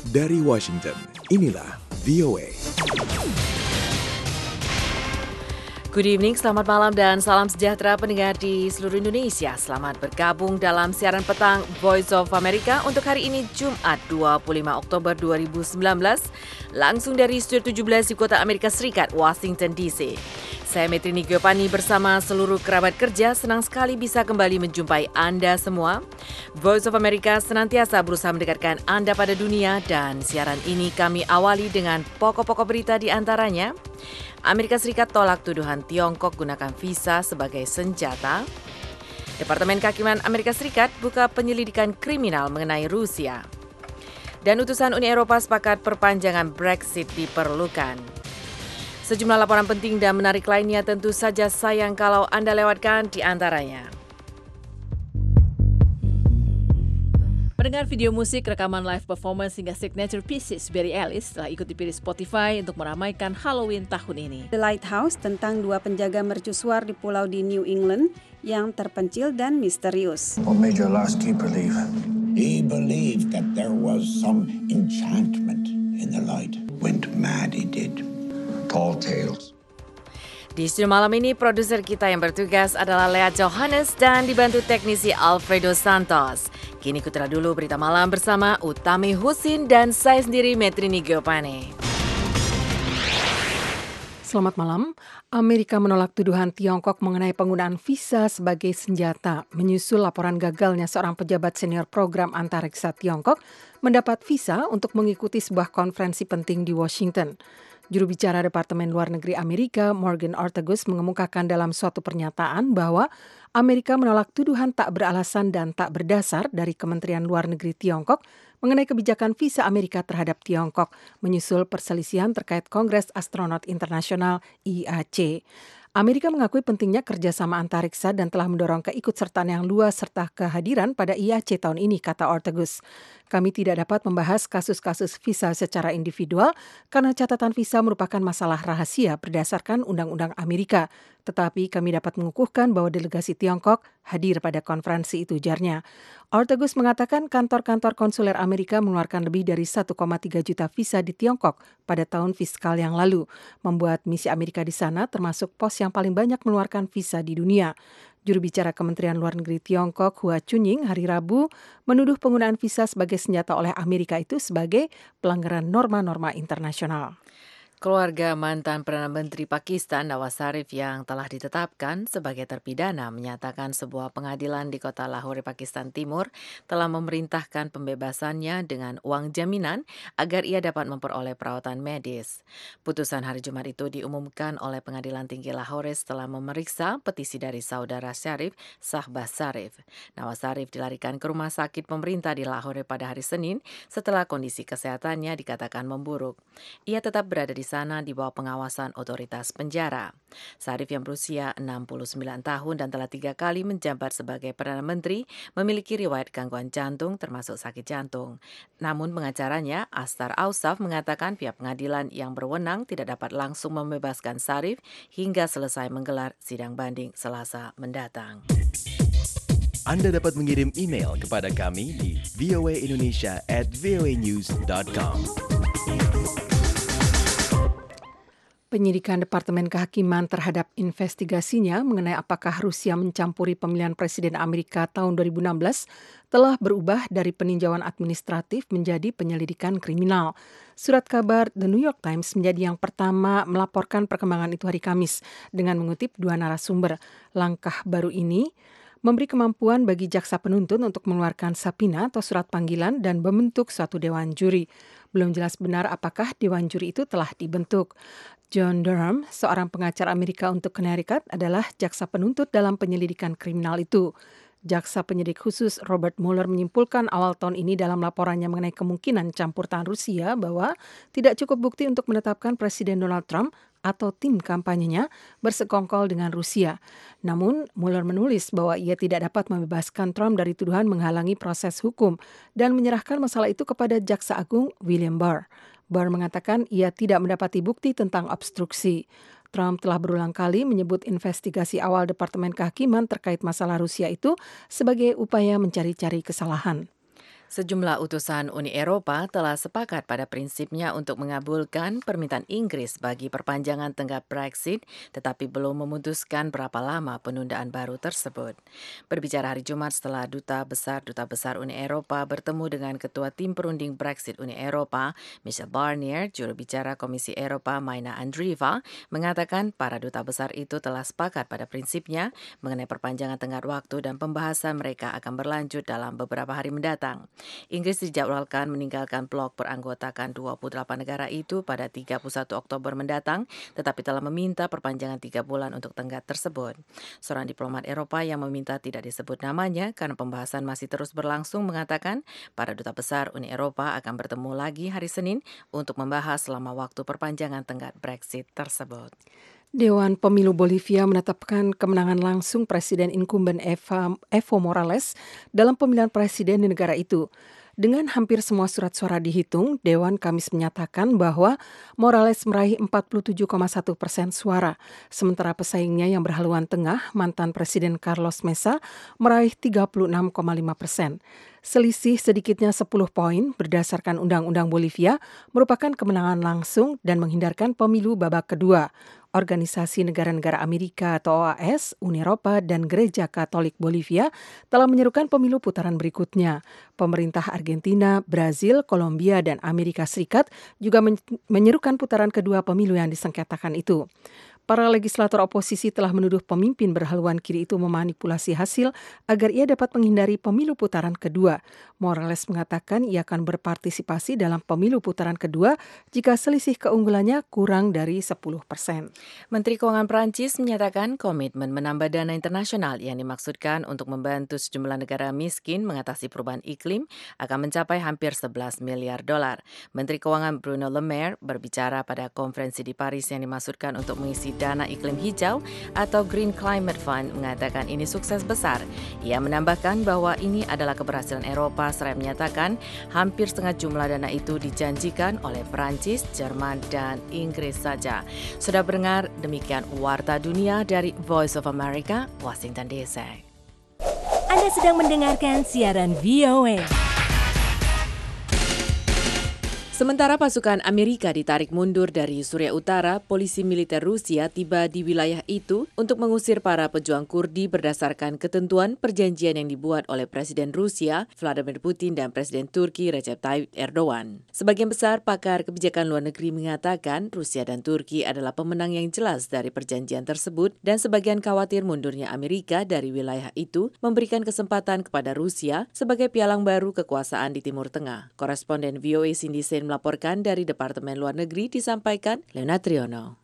Dari Washington, inilah VOA. Good evening, selamat malam dan salam sejahtera pendengar di seluruh Indonesia. Selamat bergabung dalam siaran petang Voice of America untuk hari ini Jumat 25 Oktober 2019, langsung dari Studio 17 di kota Amerika Serikat, Washington DC. Saya Metrini Giopani bersama seluruh kerabat kerja senang sekali bisa kembali menjumpai Anda semua. Voice of America senantiasa berusaha mendekatkan Anda pada dunia dan siaran ini kami awali dengan pokok-pokok berita di antaranya. Amerika Serikat tolak tuduhan Tiongkok gunakan visa sebagai senjata. Departemen Kehakiman Amerika Serikat buka penyelidikan kriminal mengenai Rusia. Dan utusan Uni Eropa sepakat perpanjangan Brexit diperlukan. Sejumlah laporan penting dan menarik lainnya tentu saja sayang kalau Anda lewatkan di antaranya. Mendengar video musik, rekaman live performance hingga signature pieces Barry Ellis telah ikut dipilih Spotify untuk meramaikan Halloween tahun ini. The Lighthouse tentang dua penjaga mercusuar di pulau di New England yang terpencil dan misterius. What made your last keeper leave? He believed that there was some enchantment in the light. Went mad, he did. Tall tales. Di studio malam ini, produser kita yang bertugas adalah Lea Johannes dan dibantu teknisi Alfredo Santos. Kini kutera dulu berita malam bersama Utami Husin dan saya sendiri Metrini Giopani. Selamat malam. Amerika menolak tuduhan Tiongkok mengenai penggunaan visa sebagai senjata, menyusul laporan gagalnya seorang pejabat senior program antariksa Tiongkok mendapat visa untuk mengikuti sebuah konferensi penting di Washington. Juru bicara Departemen Luar Negeri Amerika, Morgan Ortagus, mengemukakan dalam suatu pernyataan bahwa Amerika menolak tuduhan tak beralasan dan tak berdasar dari Kementerian Luar Negeri Tiongkok mengenai kebijakan visa Amerika terhadap Tiongkok, menyusul perselisihan terkait Kongres Astronot Internasional IAC. Amerika mengakui pentingnya kerjasama antariksa dan telah mendorong keikutsertaan yang luas serta kehadiran pada IAC tahun ini, kata Ortagus. Kami tidak dapat membahas kasus-kasus visa secara individual karena catatan visa merupakan masalah rahasia berdasarkan Undang-Undang Amerika. Tetapi kami dapat mengukuhkan bahwa delegasi Tiongkok hadir pada konferensi itu, ujarnya. Ortagus mengatakan kantor-kantor konsuler Amerika mengeluarkan lebih dari 1,3 juta visa di Tiongkok pada tahun fiskal yang lalu, membuat misi Amerika di sana termasuk pos yang paling banyak mengeluarkan visa di dunia. Juru bicara Kementerian Luar Negeri Tiongkok, Hua Chunying, hari Rabu menuduh penggunaan visa sebagai senjata oleh Amerika itu sebagai pelanggaran norma-norma internasional. Keluarga mantan Perdana Menteri Pakistan Nawaz Sharif yang telah ditetapkan sebagai terpidana menyatakan sebuah pengadilan di kota Lahore, Pakistan Timur telah memerintahkan pembebasannya dengan uang jaminan agar ia dapat memperoleh perawatan medis. Putusan hari Jumat itu diumumkan oleh Pengadilan Tinggi Lahore setelah memeriksa petisi dari saudara Sharif, Shahbaz Sharif. Nawaz Sharif dilarikan ke rumah sakit pemerintah di Lahore pada hari Senin setelah kondisi kesehatannya dikatakan memburuk. Ia tetap berada di sana di bawah pengawasan otoritas penjara. Sharif yang berusia 69 tahun dan telah 3 kali menjabat sebagai Perdana Menteri memiliki riwayat gangguan jantung termasuk sakit jantung. Namun pengacaranya, Astar Ausaf, mengatakan pihak pengadilan yang berwenang tidak dapat langsung membebaskan Sharif hingga selesai menggelar sidang banding Selasa mendatang. Anda dapat mengirim email kepada kami di voaindonesia@voanews.com. Penyidikan Departemen Kehakiman terhadap investigasinya mengenai apakah Rusia mencampuri pemilihan Presiden Amerika tahun 2016 telah berubah dari peninjauan administratif menjadi penyelidikan kriminal. Surat kabar The New York Times menjadi yang pertama melaporkan perkembangan itu hari Kamis dengan mengutip 2 narasumber. Langkah baru ini memberi kemampuan bagi jaksa penuntut untuk mengeluarkan subpoena atau surat panggilan dan membentuk suatu dewan juri. Belum jelas benar apakah dewan juri itu telah dibentuk. John Durham, seorang pengacara Amerika untuk Connecticut, adalah jaksa penuntut dalam penyelidikan kriminal itu. Jaksa penyidik khusus Robert Mueller menyimpulkan awal tahun ini dalam laporannya mengenai kemungkinan campur tangan Rusia bahwa tidak cukup bukti untuk menetapkan Presiden Donald Trump atau tim kampanyenya bersekongkol dengan Rusia. Namun, Mueller menulis bahwa ia tidak dapat membebaskan Trump dari tuduhan menghalangi proses hukum dan menyerahkan masalah itu kepada Jaksa Agung William Barr. Barr mengatakan ia tidak mendapati bukti tentang obstruksi. Trump telah berulang kali menyebut investigasi awal Departemen Kehakiman terkait masalah Rusia itu sebagai upaya mencari-cari kesalahan. Sejumlah utusan Uni Eropa telah sepakat pada prinsipnya untuk mengabulkan permintaan Inggris bagi perpanjangan tenggat Brexit, tetapi belum memutuskan berapa lama penundaan baru tersebut. Berbicara hari Jumat setelah Duta Besar Uni Eropa bertemu dengan Ketua Tim Perunding Brexit Uni Eropa, Michel Barnier, juru bicara Komisi Eropa Maina Andreeva, mengatakan para duta besar itu telah sepakat pada prinsipnya mengenai perpanjangan tenggat waktu dan pembahasan mereka akan berlanjut dalam beberapa hari mendatang. Inggris dijadwalkan meninggalkan blok beranggotakan 28 negara itu pada 31 Oktober mendatang, tetapi telah meminta perpanjangan 3 bulan untuk tenggat tersebut. Seorang diplomat Eropa yang meminta tidak disebut namanya karena pembahasan masih terus berlangsung mengatakan para duta besar Uni Eropa akan bertemu lagi hari Senin untuk membahas selama waktu perpanjangan tenggat Brexit tersebut. Dewan Pemilu Bolivia menetapkan kemenangan langsung Presiden incumbent Evo Morales dalam pemilihan presiden di negara itu. Dengan hampir semua surat suara dihitung, Dewan Kamis menyatakan bahwa Morales meraih 47,1% suara, sementara pesaingnya yang berhaluan tengah, mantan Presiden Carlos Mesa, meraih 36,5%. Selisih sedikitnya 10 poin berdasarkan Undang-Undang Bolivia merupakan kemenangan langsung dan menghindarkan pemilu babak kedua. Organisasi Negara-Negara Amerika atau OAS, Uni Eropa, dan Gereja Katolik Bolivia telah menyerukan pemilu putaran berikutnya. Pemerintah Argentina, Brazil, Kolombia, dan Amerika Serikat juga menyerukan putaran kedua pemilu yang disengketakan itu. Para legislator oposisi telah menuduh pemimpin berhaluan kiri itu memanipulasi hasil agar ia dapat menghindari pemilu putaran kedua. Morales mengatakan ia akan berpartisipasi dalam pemilu putaran kedua jika selisih keunggulannya kurang dari 10%. Menteri Keuangan Prancis menyatakan komitmen menambah dana internasional yang dimaksudkan untuk membantu sejumlah negara miskin mengatasi perubahan iklim akan mencapai hampir 11 miliar dolar. Menteri Keuangan Bruno Le Maire berbicara pada konferensi di Paris yang dimaksudkan untuk mengisi dana iklim hijau atau Green Climate Fund mengatakan ini sukses besar. Ia menambahkan bahwa ini adalah keberhasilan Eropa seraya menyatakan hampir setengah jumlah dana itu dijanjikan oleh Prancis, Jerman, dan Inggris saja. Sudah mendengar demikian Warta Dunia dari Voice of America, Washington DC. Anda sedang mendengarkan siaran VOA. Sementara pasukan Amerika ditarik mundur dari Suriah Utara, polisi militer Rusia tiba di wilayah itu untuk mengusir para pejuang Kurdi berdasarkan ketentuan perjanjian yang dibuat oleh Presiden Rusia, Vladimir Putin, dan Presiden Turki, Recep Tayyip Erdogan. Sebagian besar pakar kebijakan luar negeri mengatakan Rusia dan Turki adalah pemenang yang jelas dari perjanjian tersebut dan sebagian khawatir mundurnya Amerika dari wilayah itu memberikan kesempatan kepada Rusia sebagai pialang baru kekuasaan di Timur Tengah. Koresponden VOA Cindy Sain melaporkan dari Departemen Luar Negeri disampaikan Leonard Triono.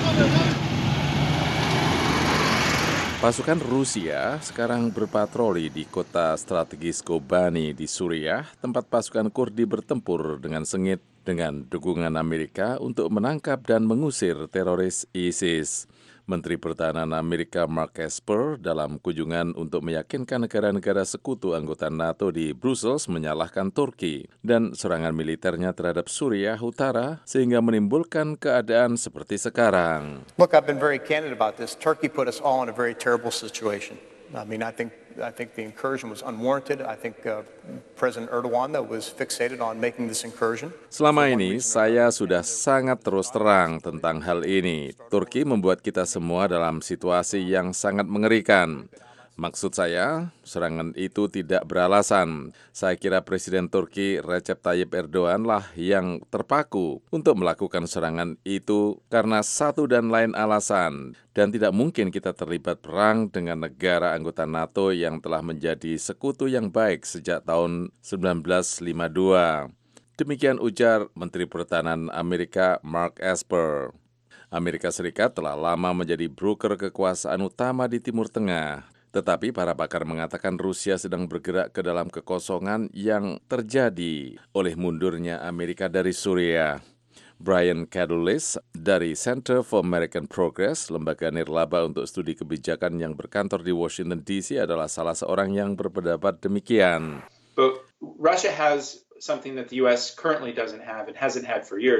Pasukan Rusia sekarang berpatroli di kota strategis Kobani di Suriah, tempat pasukan Kurdi bertempur dengan sengit dengan dukungan Amerika untuk menangkap dan mengusir teroris ISIS. Menteri Pertahanan Amerika Mark Esper dalam kunjungan untuk meyakinkan negara-negara sekutu anggota NATO di Brussels menyalahkan Turki dan serangan militernya terhadap Suriah Utara sehingga menimbulkan keadaan seperti sekarang. Look, I've been very candid about this. Turkey put us all in a very terrible situation. I mean, I think the incursion was unwarranted. I think President Erdogan was fixated on making this incursion. Selama ini saya sudah sangat terus terang tentang hal ini. Turki membuat kita semua dalam situasi yang sangat mengerikan. Maksud saya, serangan itu tidak beralasan. Saya kira Presiden Turki Recep Tayyip Erdogan lah yang terpaku untuk melakukan serangan itu karena satu dan lain alasan. Dan tidak mungkin kita terlibat perang dengan negara anggota NATO yang telah menjadi sekutu yang baik sejak tahun 1952. Demikian ujar Menteri Pertahanan Amerika Mark Esper. Amerika Serikat telah lama menjadi broker kekuasaan utama di Timur Tengah. Tetapi para pakar mengatakan Rusia sedang bergerak ke dalam kekosongan yang terjadi oleh mundurnya Amerika dari Suriah. Brian Kadulis dari Center for American Progress, lembaga nirlaba untuk studi kebijakan yang berkantor di Washington DC adalah salah seorang yang berpendapat demikian. But Russia has something that the U.S. currently doesn't have and hasn't had for years.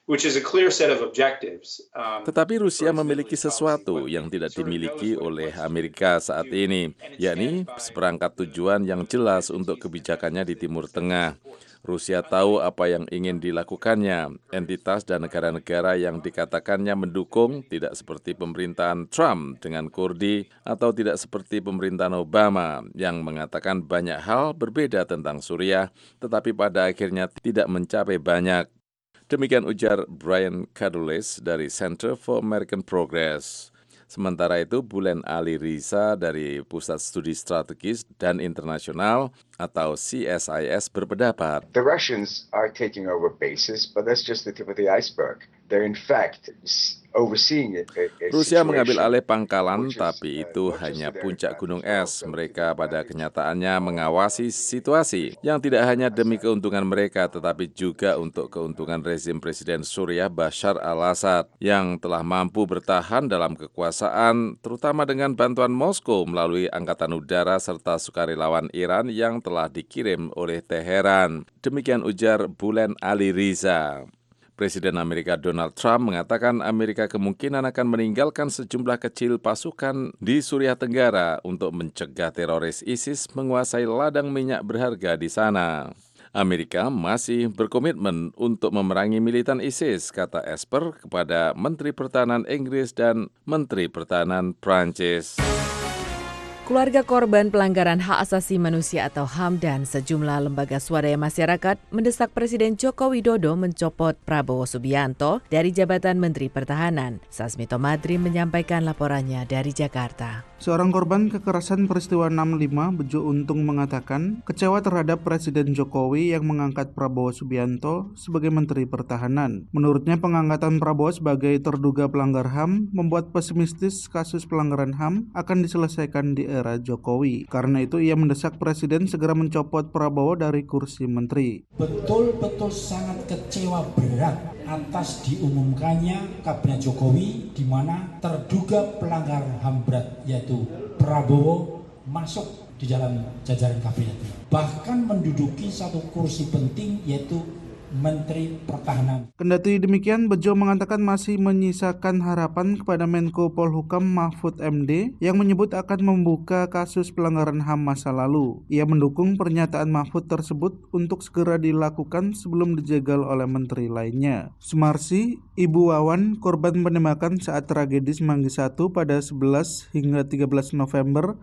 which is a clear set of objectives. Tetapi Rusia memiliki sesuatu yang tidak dimiliki oleh Amerika saat ini, yakni seperangkat tujuan yang jelas untuk kebijakannya di Timur Tengah. Rusia tahu apa yang ingin dilakukannya. Entitas dan negara-negara yang dikatakannya mendukung tidak seperti pemerintahan Trump dengan Kurdi atau tidak seperti pemerintahan Obama yang mengatakan banyak hal berbeda tentang Suriah, tetapi pada akhirnya tidak mencapai banyak. Demikian ujar Brian Cadules dari Center for American Progress. Sementara itu, Bulen Ali Riza dari Pusat Studi Strategis dan Internasional atau CSIS berpendapat, The Russians are taking over bases, but that's just the tip of the iceberg. They're in fact overseeing it. Rusia mengambil alih pangkalan, tapi itu hanya puncak gunung es. Mereka pada kenyataannya mengawasi situasi yang tidak hanya demi keuntungan mereka, tetapi juga untuk keuntungan rezim Presiden Suriah Bashar al-Assad yang telah mampu bertahan dalam kekuasaan, terutama dengan bantuan Moskow melalui Angkatan Udara serta sukarelawan Iran yang telah dikirim oleh Teheran. Demikian ujar Bulen Ali Riza. Presiden Amerika Donald Trump mengatakan Amerika kemungkinan akan meninggalkan sejumlah kecil pasukan di Suriah Tenggara untuk mencegah teroris ISIS menguasai ladang minyak berharga di sana. Amerika masih berkomitmen untuk memerangi militan ISIS, kata Esper kepada Menteri Pertahanan Inggris dan Menteri Pertahanan Prancis. Keluarga korban pelanggaran hak asasi manusia atau HAM dan sejumlah lembaga swadaya masyarakat mendesak Presiden Joko Widodo mencopot Prabowo Subianto dari jabatan Menteri Pertahanan. Sasmito Madri menyampaikan laporannya dari Jakarta. Seorang korban kekerasan peristiwa 65, Bejo Untung mengatakan kecewa terhadap Presiden Jokowi yang mengangkat Prabowo Subianto sebagai Menteri Pertahanan. Menurutnya pengangkatan Prabowo sebagai terduga pelanggar HAM membuat pesimistis kasus pelanggaran HAM akan diselesaikan di era Jokowi. Karena itu ia mendesak Presiden segera mencopot Prabowo dari kursi menteri. Betul-betul sangat kecewa berat atas diumumkannya Kabinet Jokowi di mana terduga pelanggar HAM berat yaitu Prabowo masuk di dalam jajaran kabinet. Bahkan menduduki satu kursi penting yaitu Menteri Pertahanan. Kendati demikian, Bejo mengatakan masih menyisakan harapan kepada Menko Polhukam Mahfud MD yang menyebut akan membuka kasus pelanggaran HAM masa lalu. Ia mendukung pernyataan Mahfud tersebut untuk segera dilakukan sebelum dijegal oleh menteri lainnya. Sumarsi, Ibu Wawan, korban penembakan saat tragedi Semanggi 1 pada 11 hingga 13 November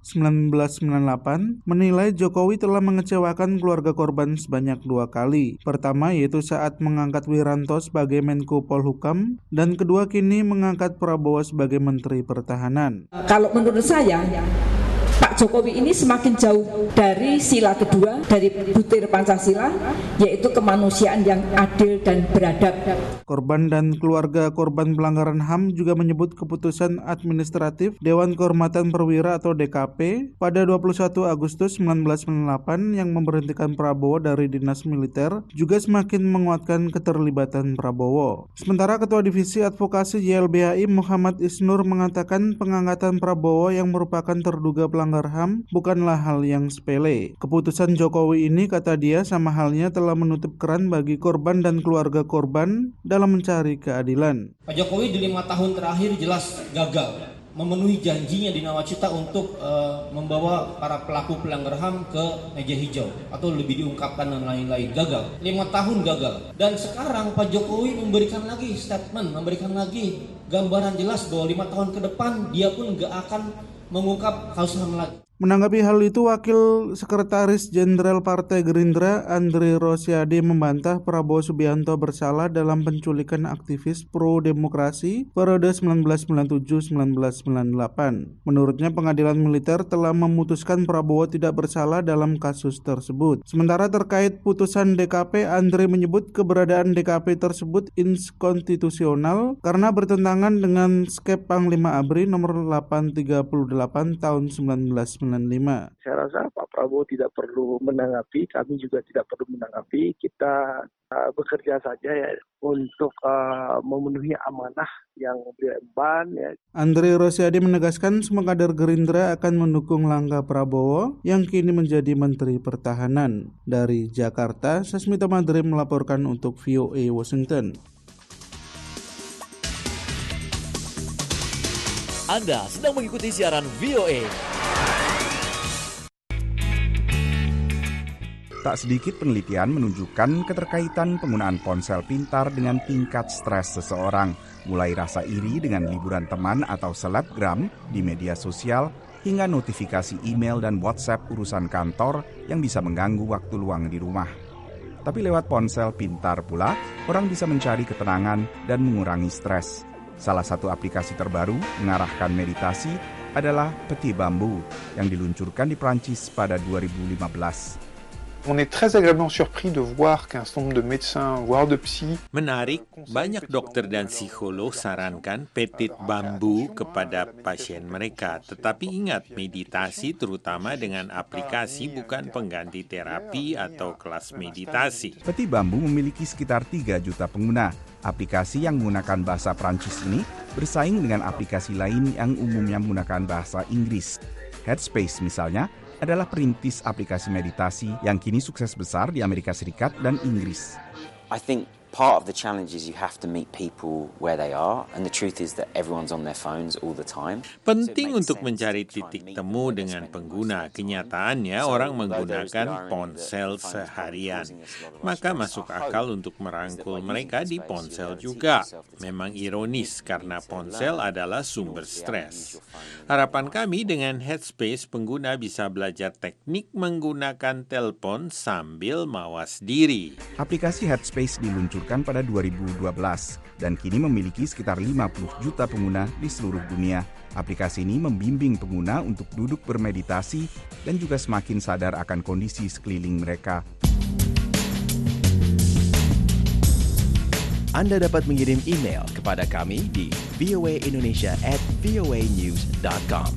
1998, menilai Jokowi telah mengecewakan keluarga korban sebanyak 2 kali. Pertama yaitu saat mengangkat Wiranto sebagai Menko Polhukam, dan kedua kini mengangkat Prabowo sebagai Menteri Pertahanan. Kalau menurut saya, Pak Jokowi ini semakin jauh dari sila kedua, dari butir Pancasila, yaitu kemanusiaan yang adil dan beradab. Korban dan keluarga korban pelanggaran HAM juga menyebut keputusan administratif Dewan Kehormatan Perwira atau DKP pada 21 Agustus 1998 yang memberhentikan Prabowo dari dinas militer juga semakin menguatkan keterlibatan Prabowo. Sementara Ketua Divisi Advokasi YLBHI Muhammad Isnur mengatakan pengangkatan Prabowo yang merupakan terduga pelanggar HAM bukanlah hal yang sepele. Keputusan Jokowi ini, kata dia, sama halnya telah menutup keran bagi korban dan keluarga korban dalam mencari keadilan. Pak Jokowi di 5 tahun terakhir jelas gagal memenuhi janjinya di Nawacita untuk membawa para pelaku pelanggar HAM ke meja hijau atau lebih diungkapkan dan lain-lain. Gagal, 5 tahun gagal. Dan sekarang Pak Jokowi memberikan lagi statement, memberikan lagi gambaran jelas bahwa 5 tahun ke depan dia pun gak akan mengungkap kasus HAM lagi. Menanggapi hal itu, Wakil Sekretaris Jenderal Partai Gerindra Andre Rosiade membantah Prabowo Subianto bersalah dalam penculikan aktivis pro-demokrasi periode 1997-1998. Menurutnya pengadilan militer telah memutuskan Prabowo tidak bersalah dalam kasus tersebut. Sementara terkait putusan DKP, Andre menyebut keberadaan DKP tersebut inkonstitusional karena bertentangan dengan Skep Panglima ABRI nomor 838 tahun 1995. Saya rasa Pak Prabowo tidak perlu menanggapi, kami juga tidak perlu menanggapi. Kita bekerja saja ya untuk memenuhi amanah yang beliau emban. Ya. Andre Rosiade menegaskan semua kader Gerindra akan mendukung langkah Prabowo yang kini menjadi Menteri Pertahanan. Dari Jakarta, Sasmito Madri melaporkan untuk VOA Washington. Anda sedang mengikuti siaran VOA. Tak sedikit penelitian menunjukkan keterkaitan penggunaan ponsel pintar dengan tingkat stres seseorang, mulai rasa iri dengan liburan teman atau selebgram di media sosial, hingga notifikasi email dan WhatsApp urusan kantor yang bisa mengganggu waktu luang di rumah. Tapi lewat ponsel pintar pula, orang bisa mencari ketenangan dan mengurangi stres. Salah satu aplikasi terbaru mengarahkan meditasi adalah Petit Bambou yang diluncurkan di Prancis pada 2015. On est très agréablement surpris de voir qu'un certain nombre de médecins, voire de psy. Menarik, banyak dokter dan psikolog sarankan Petit Bambou kepada pasien mereka. Tetapi ingat, meditasi terutama dengan aplikasi bukan pengganti terapi atau kelas meditasi. Petit Bambou memiliki sekitar 3 juta pengguna. Aplikasi yang menggunakan bahasa Prancis ini bersaing dengan aplikasi lain yang umumnya menggunakan bahasa Inggris. Headspace misalnya adalah perintis aplikasi meditasi yang kini sukses besar di Amerika Serikat dan Inggris. I think part of the challenge is you have to meet people where they are, and the truth is that everyone's on their phones all the time. Penting untuk mencari titik temu dengan pengguna. Kenyataannya orang menggunakan ponsel seharian. Maka masuk akal untuk merangkul mereka di ponsel juga. Memang ironis karena ponsel adalah sumber stres. Harapan kami dengan Headspace, pengguna bisa belajar teknik menggunakan telepon sambil mawas diri. Aplikasi Headspace diluncurkan pada 2012 dan kini memiliki sekitar 50 juta pengguna di seluruh dunia. Aplikasi ini membimbing pengguna untuk duduk bermeditasi dan juga semakin sadar akan kondisi sekeliling mereka. Anda dapat mengirim email kepada kami di voaindonesia@voanews.com.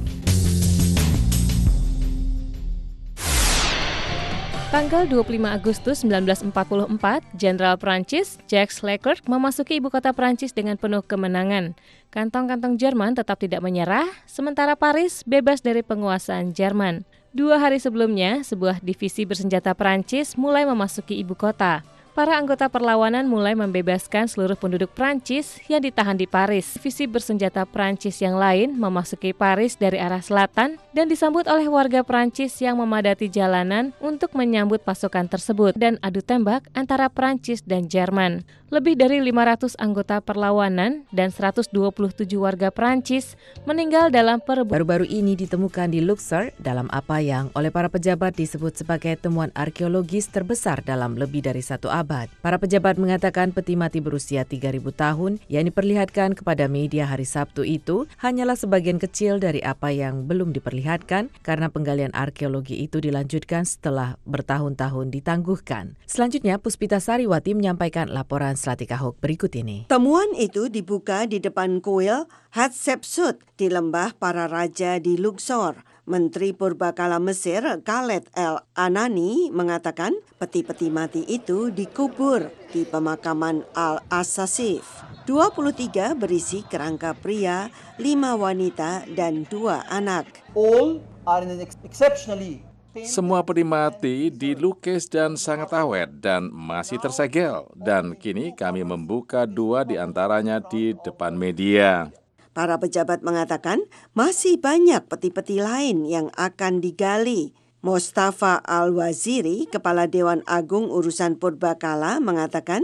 Tanggal 25 Agustus 1944, Jenderal Prancis Jacques Leclerc memasuki ibu kota Prancis dengan penuh kemenangan. Kantong-kantong Jerman tetap tidak menyerah, sementara Paris bebas dari penguasaan Jerman. 2 hari sebelumnya, sebuah divisi bersenjata Prancis mulai memasuki ibu kota. Para anggota perlawanan mulai membebaskan seluruh penduduk Prancis yang ditahan di Paris. Divisi bersenjata Prancis yang lain memasuki Paris dari arah selatan dan disambut oleh warga Prancis yang memadati jalanan untuk menyambut pasukan tersebut dan adu tembak antara Prancis dan Jerman. Lebih dari 500 anggota perlawanan dan 127 warga Prancis meninggal dalam perebutan. Baru-baru ini ditemukan di Luxor dalam apa yang oleh para pejabat disebut sebagai temuan arkeologis terbesar dalam lebih dari 1 abad. Para pejabat mengatakan peti mati berusia 3.000 tahun yang diperlihatkan kepada media hari Sabtu itu hanyalah sebagian kecil dari apa yang belum diperlihatkan karena penggalian arkeologi itu dilanjutkan setelah bertahun-tahun ditangguhkan. Selanjutnya, Puspita Sariwati menyampaikan laporan Slatika Hawk berikut ini. Temuan itu dibuka di depan kuil Hatshepsut di lembah para raja di Luxor. Menteri Purbakala Mesir Khaled El-Anani mengatakan peti-peti mati itu dikubur di pemakaman Al-Asasif. 23 berisi kerangka pria, 5 wanita, dan 2 anak. All are in an exceptionally Semua peti mati dilukis dan sangat awet dan masih tersegel. Dan kini kami membuka 2 di antaranya di depan media. Para pejabat mengatakan masih banyak peti-peti lain yang akan digali. Mustafa Al-Waziri, Kepala Dewan Agung Urusan Purbakala, mengatakan,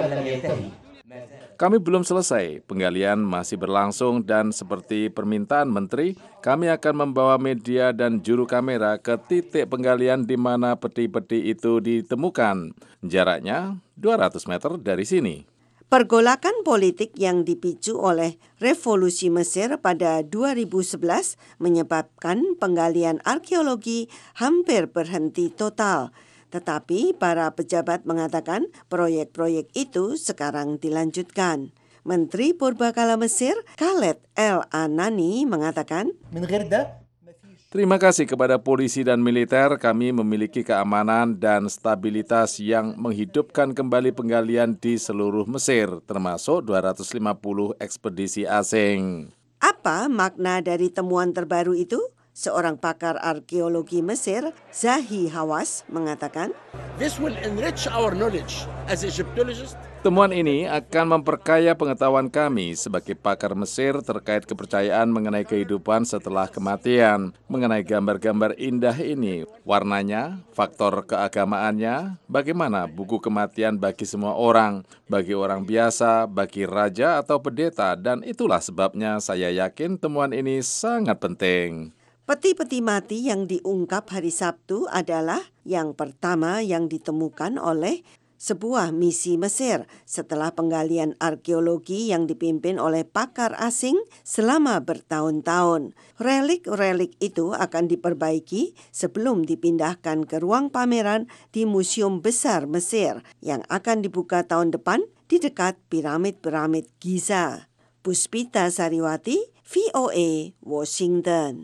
kami belum selesai, penggalian masih berlangsung dan seperti permintaan Menteri, kami akan membawa media dan juru kamera ke titik penggalian di mana peti-peti itu ditemukan. Jaraknya 200 meter dari sini. Pergolakan politik yang dipicu oleh revolusi Mesir pada 2011 menyebabkan penggalian arkeologi hampir berhenti total. Tetapi para pejabat mengatakan proyek-proyek itu sekarang dilanjutkan. Menteri Purbakala Mesir Khaled El-Anani mengatakan, terima kasih kepada polisi dan militer, kami memiliki keamanan dan stabilitas yang menghidupkan kembali penggalian di seluruh Mesir, termasuk 250 ekspedisi asing. Apa makna dari temuan terbaru itu? Seorang pakar arkeologi Mesir, Zahi Hawass, mengatakan, This will enrich our knowledge as Egyptologists. Temuan ini akan memperkaya pengetahuan kami sebagai pakar Mesir terkait kepercayaan mengenai kehidupan setelah kematian, mengenai gambar-gambar indah ini, warnanya, faktor keagamaannya, bagaimana buku kematian bagi semua orang, bagi orang biasa, bagi raja atau pendeta, dan itulah sebabnya saya yakin temuan ini sangat penting. Peti-peti mati yang diungkap hari Sabtu adalah yang pertama yang ditemukan oleh sebuah misi Mesir setelah penggalian arkeologi yang dipimpin oleh pakar asing selama bertahun-tahun. Relik-relik itu akan diperbaiki sebelum dipindahkan ke ruang pameran di Museum Besar Mesir yang akan dibuka tahun depan di dekat piramid-piramid Giza. Puspita Sariwati, VOA, Washington.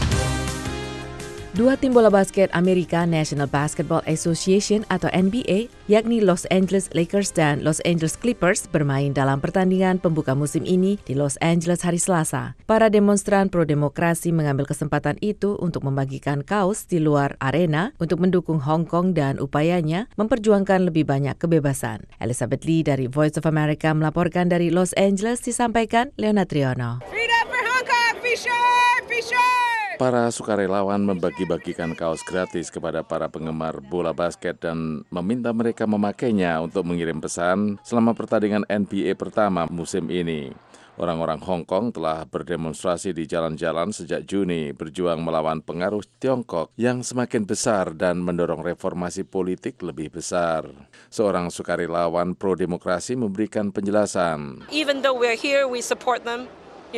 Dua tim bola basket Amerika, National Basketball Association atau NBA, yakni Los Angeles Lakers dan Los Angeles Clippers bermain dalam pertandingan pembuka musim ini di Los Angeles hari Selasa. Para demonstran pro-demokrasi mengambil kesempatan itu untuk membagikan kaos di luar arena untuk mendukung Hong Kong dan upayanya memperjuangkan lebih banyak kebebasan. Elizabeth Lee dari Voice of America melaporkan dari Los Angeles, disampaikan Leona Triono. Freedom for Hong Kong, be sure, be sure! Para sukarelawan membagi-bagikan kaos gratis kepada para penggemar bola basket dan meminta mereka memakainya untuk mengirim pesan selama pertandingan NBA pertama musim ini. Orang-orang Hong Kong telah berdemonstrasi di jalan-jalan sejak Juni, berjuang melawan pengaruh Tiongkok yang semakin besar dan mendorong reformasi politik lebih besar. Seorang sukarelawan pro-demokrasi memberikan penjelasan. Even though we're here, we support them.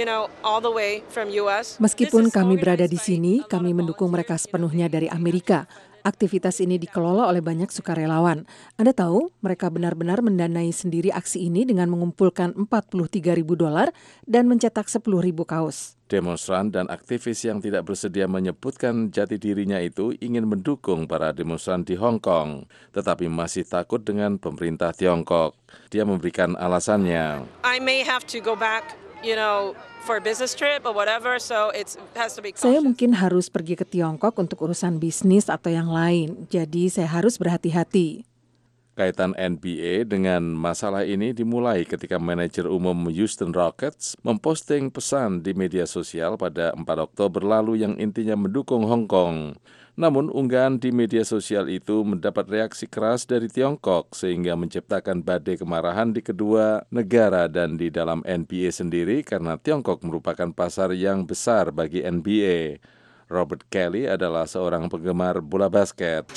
All the way from US. Meskipun kami berada di sini, kami mendukung mereka sepenuhnya dari Amerika. Aktivitas ini dikelola oleh banyak sukarelawan. Anda tahu, mereka benar-benar mendanai sendiri aksi ini dengan mengumpulkan $43.000 dan mencetak 10.000 kaos. Demonstran dan aktivis yang tidak bersedia menyebutkan jati dirinya itu ingin mendukung para demonstran di Hong Kong, tetapi masih takut dengan pemerintah Tiongkok. Dia memberikan alasannya. I may have to go back, for a business trip or whatever, so it has to be cautious. Saya mungkin harus pergi ke Tiongkok untuk urusan bisnis atau yang lain, jadi saya harus berhati-hati. Kaitan NBA dengan masalah ini dimulai ketika manajer umum Houston Rockets memposting pesan di media sosial pada 4 Oktober lalu yang intinya mendukung Hong Kong. Namun unggahan di media sosial itu mendapat reaksi keras dari Tiongkok sehingga menciptakan badai kemarahan di kedua negara dan di dalam NBA sendiri karena Tiongkok merupakan pasar yang besar bagi NBA. Robert Kelly adalah seorang penggemar bola basket.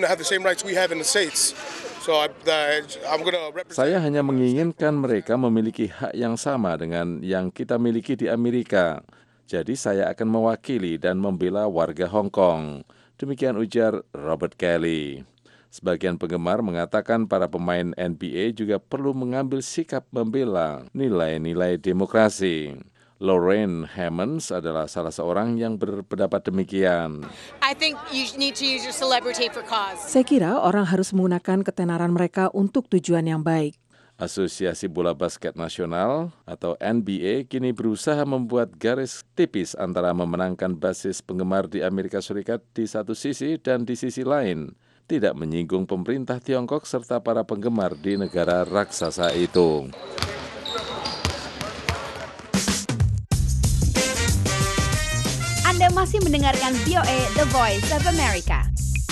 Saya hanya menginginkan mereka memiliki hak yang sama dengan yang kita miliki di Amerika. Jadi saya akan mewakili dan membela warga Hong Kong. Demikian ujar Robert Kelly. Sebagian penggemar mengatakan para pemain NBA juga perlu mengambil sikap membela nilai-nilai demokrasi. Lorraine Hammonds adalah salah seorang yang berpendapat demikian. I think you need to use your celebrity for cause. Saya kira orang harus menggunakan ketenaran mereka untuk tujuan yang baik. Asosiasi Bola Basket Nasional atau NBA kini berusaha membuat garis tipis antara memenangkan basis penggemar di Amerika Serikat di satu sisi dan di sisi lain tidak menyinggung pemerintah Tiongkok serta para penggemar di negara raksasa itu. Anda masih mendengarkan VOA The Voice of America.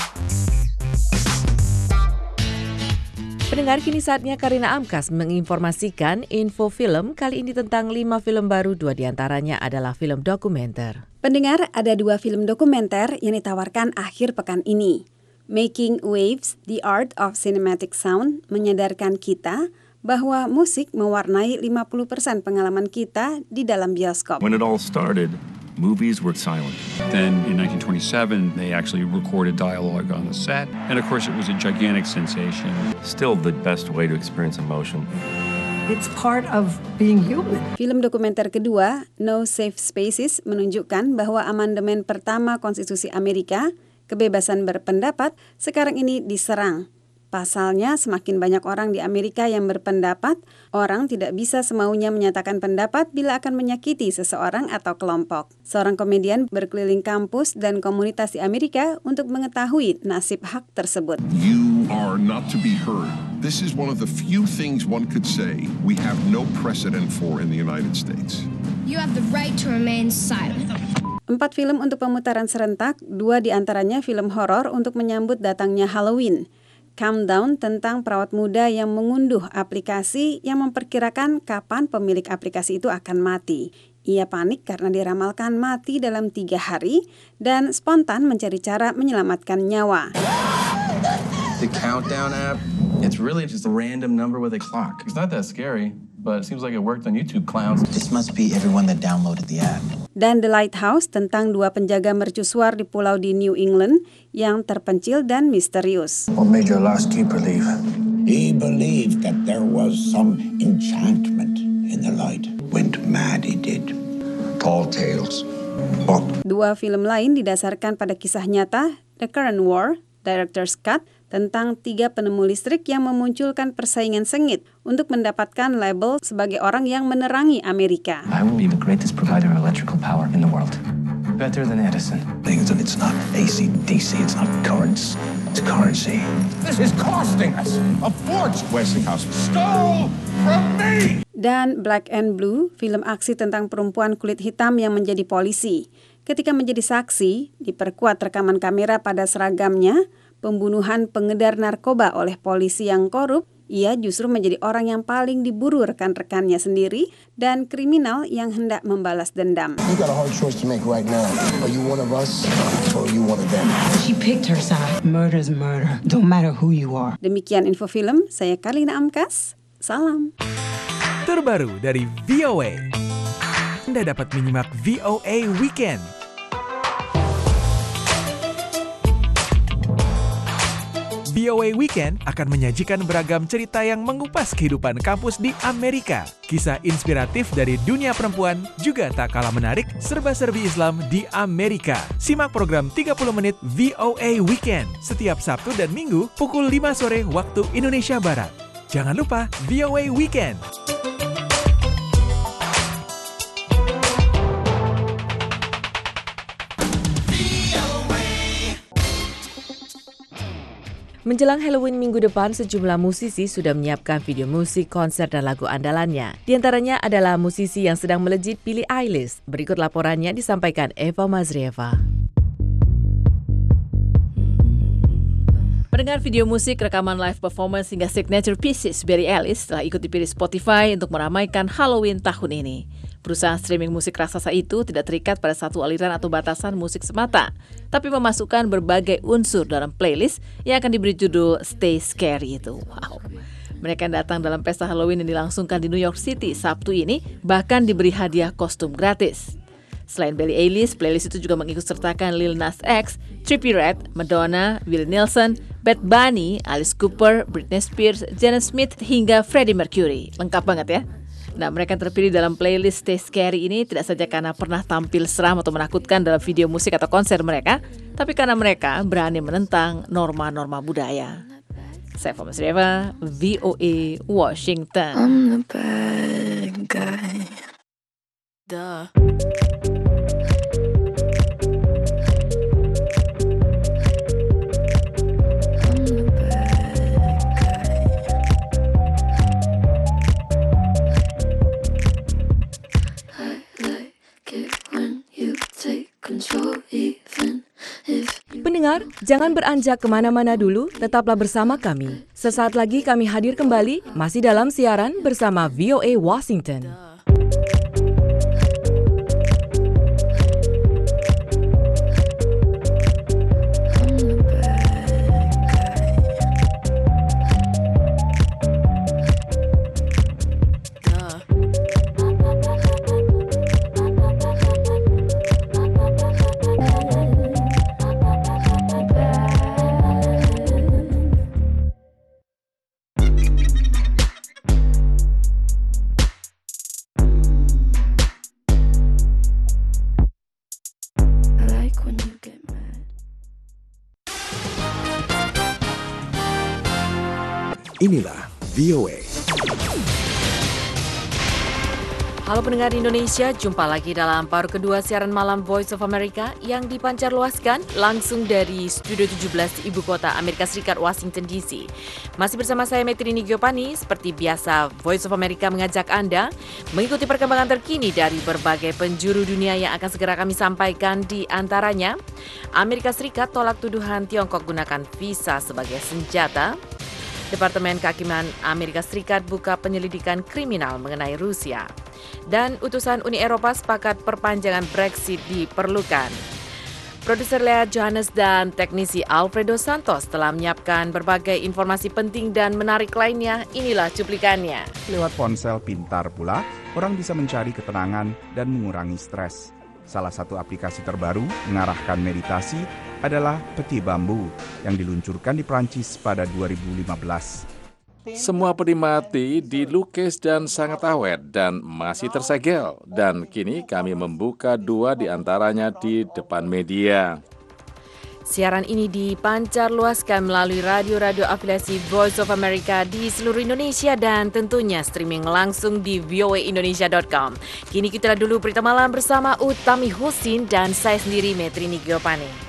Pendengar, kini saatnya Karina Amkas menginformasikan info film kali ini tentang 5 film baru, 2 diantaranya adalah film dokumenter. Pendengar, ada 2 film dokumenter yang ditawarkan akhir pekan ini. Making Waves, The Art of Cinematic Sound menyadarkan kita bahwa musik mewarnai 50% pengalaman kita di dalam bioskop. When it all started, movies were silent. Then in 1927, they actually recorded dialogue on the set. And of course, it was a gigantic sensation. Still the best way to experience emotion. It's part of being human. Film dokumenter kedua, No Safe Spaces, menunjukkan bahwa amandemen pertama Konstitusi Amerika, kebebasan berpendapat, sekarang ini diserang. Pasalnya, semakin banyak orang di Amerika yang berpendapat, orang tidak bisa semaunya menyatakan pendapat bila akan menyakiti seseorang atau kelompok. Seorang komedian berkeliling kampus dan komunitas di Amerika untuk mengetahui nasib hak tersebut. You are not to be heard. This is one of the few things one could say we have no precedent for in the United States. You have the right to remain silent. 4 film untuk pemutaran serentak, 2 diantaranya film horor untuk menyambut datangnya Halloween. Countdown tentang perawat muda yang mengunduh aplikasi yang memperkirakan kapan pemilik aplikasi itu akan mati. Ia panik karena diramalkan mati dalam 3 hari dan spontan mencari cara menyelamatkan nyawa. The Countdown app, it's really just a random number with a clock. It's not that scary, but it seems like it worked on YouTube, clowns. This must be everyone that downloaded the app. Dan The Lighthouse tentang 2 penjaga mercusuar di pulau di New England yang terpencil dan misterius. What made your last keeper leave? He believed that there was some enchantment in the light. Went mad, he did. Tall tales. 2 film lain didasarkan pada kisah nyata, The Current War, Director's Cut, tentang 3 penemu listrik yang memunculkan persaingan sengit untuk mendapatkan label sebagai orang yang menerangi Amerika. I will be the greatest provider of electrical power in the world. Better than Edison. Things that it's not AC, DC, it's not currents, it's currency. This is costing us a fortune. Westinghouse stole from me. Dan Black and Blue, film aksi tentang perempuan kulit hitam yang menjadi polisi. Ketika menjadi saksi, diperkuat rekaman kamera pada seragamnya, pembunuhan pengedar narkoba oleh polisi yang korup, ia justru menjadi orang yang paling diburu rekan-rekannya sendiri dan kriminal yang hendak membalas dendam. You got a hard choice to make right now. Are you one of us or are you one of them? She picked her side. Murder's murder. Don't matter who you are. Demikian info film, saya Karlina Amkas. Salam. Terbaru dari VOA. Anda dapat menyimak VOA Weekend. VOA Weekend akan menyajikan beragam cerita yang mengupas kehidupan kampus di Amerika. Kisah inspiratif dari dunia perempuan juga tak kalah menarik serba-serbi Islam di Amerika. Simak program 30 menit VOA Weekend setiap Sabtu dan Minggu pukul 5 sore waktu Indonesia Barat. Jangan lupa VOA Weekend. Menjelang Halloween minggu depan, sejumlah musisi sudah menyiapkan video musik, konser, dan lagu andalannya. Di antaranya adalah musisi yang sedang melejit Billie Eilish. Berikut laporannya disampaikan Eva Mazrieva. Mendengar video musik, rekaman live performance hingga signature pieces Billie Eilish telah ikut dipilih Spotify untuk meramaikan Halloween tahun ini. Perusahaan streaming musik raksasa itu tidak terikat pada satu aliran atau batasan musik semata, tapi memasukkan berbagai unsur dalam playlist yang akan diberi judul Stay Scary itu. Wow. Mereka yang datang dalam pesta Halloween yang dilangsungkan di New York City Sabtu ini bahkan diberi hadiah kostum gratis. Selain Billie Eilish, playlist itu juga mengikutsertakan Lil Nas X, Trippie Redd, Madonna, Willie Nelson, Bad Bunny, Alice Cooper, Britney Spears, Janet Smith, hingga Freddie Mercury. Lengkap banget ya. Nah, mereka yang terpilih dalam playlist Stay Scary ini tidak saja karena pernah tampil seram atau menakutkan dalam video musik atau konser mereka, tapi karena mereka berani menentang norma-norma budaya. Saya Eva Mazrieva, VOA Washington. I'm the bad guy. Duh. Pendengar, jangan beranjak kemana-mana dulu, tetaplah bersama kami. Sesaat lagi kami hadir kembali, masih dalam siaran bersama VOA Washington. Inilah VOA. Halo pendengar Indonesia, jumpa lagi dalam paruh kedua siaran malam Voice of America yang dipancarluaskan langsung dari Studio 17 Ibu Kota Amerika Serikat, Washington DC. Masih bersama saya Metrini Giovanni, seperti biasa Voice of America mengajak Anda mengikuti perkembangan terkini dari berbagai penjuru dunia yang akan segera kami sampaikan, di antaranya Amerika Serikat tolak tuduhan Tiongkok gunakan visa sebagai senjata. Departemen Kehakiman Amerika Serikat buka penyelidikan kriminal mengenai Rusia. Dan utusan Uni Eropa sepakat perpanjangan Brexit diperlukan. Produser Lea Johannes dan teknisi Alfredo Santos telah menyiapkan berbagai informasi penting dan menarik lainnya. Inilah cuplikannya. Lewat ponsel pintar pula, orang bisa mencari ketenangan dan mengurangi stres. Salah satu aplikasi terbaru mengarahkan meditasi adalah Peti Bambu yang diluncurkan di Prancis pada 2015. Semua penikmati dilukis dan sangat awet dan masih tersegel. Dan kini kami membuka 2 di antaranya di depan media. Siaran ini dipancarluaskan melalui radio-radio afiliasi Voice of America di seluruh Indonesia dan tentunya streaming langsung di voaindonesia.com. Kini kita dulu berita malam bersama Utami Husin dan saya sendiri Metrini Giovanni.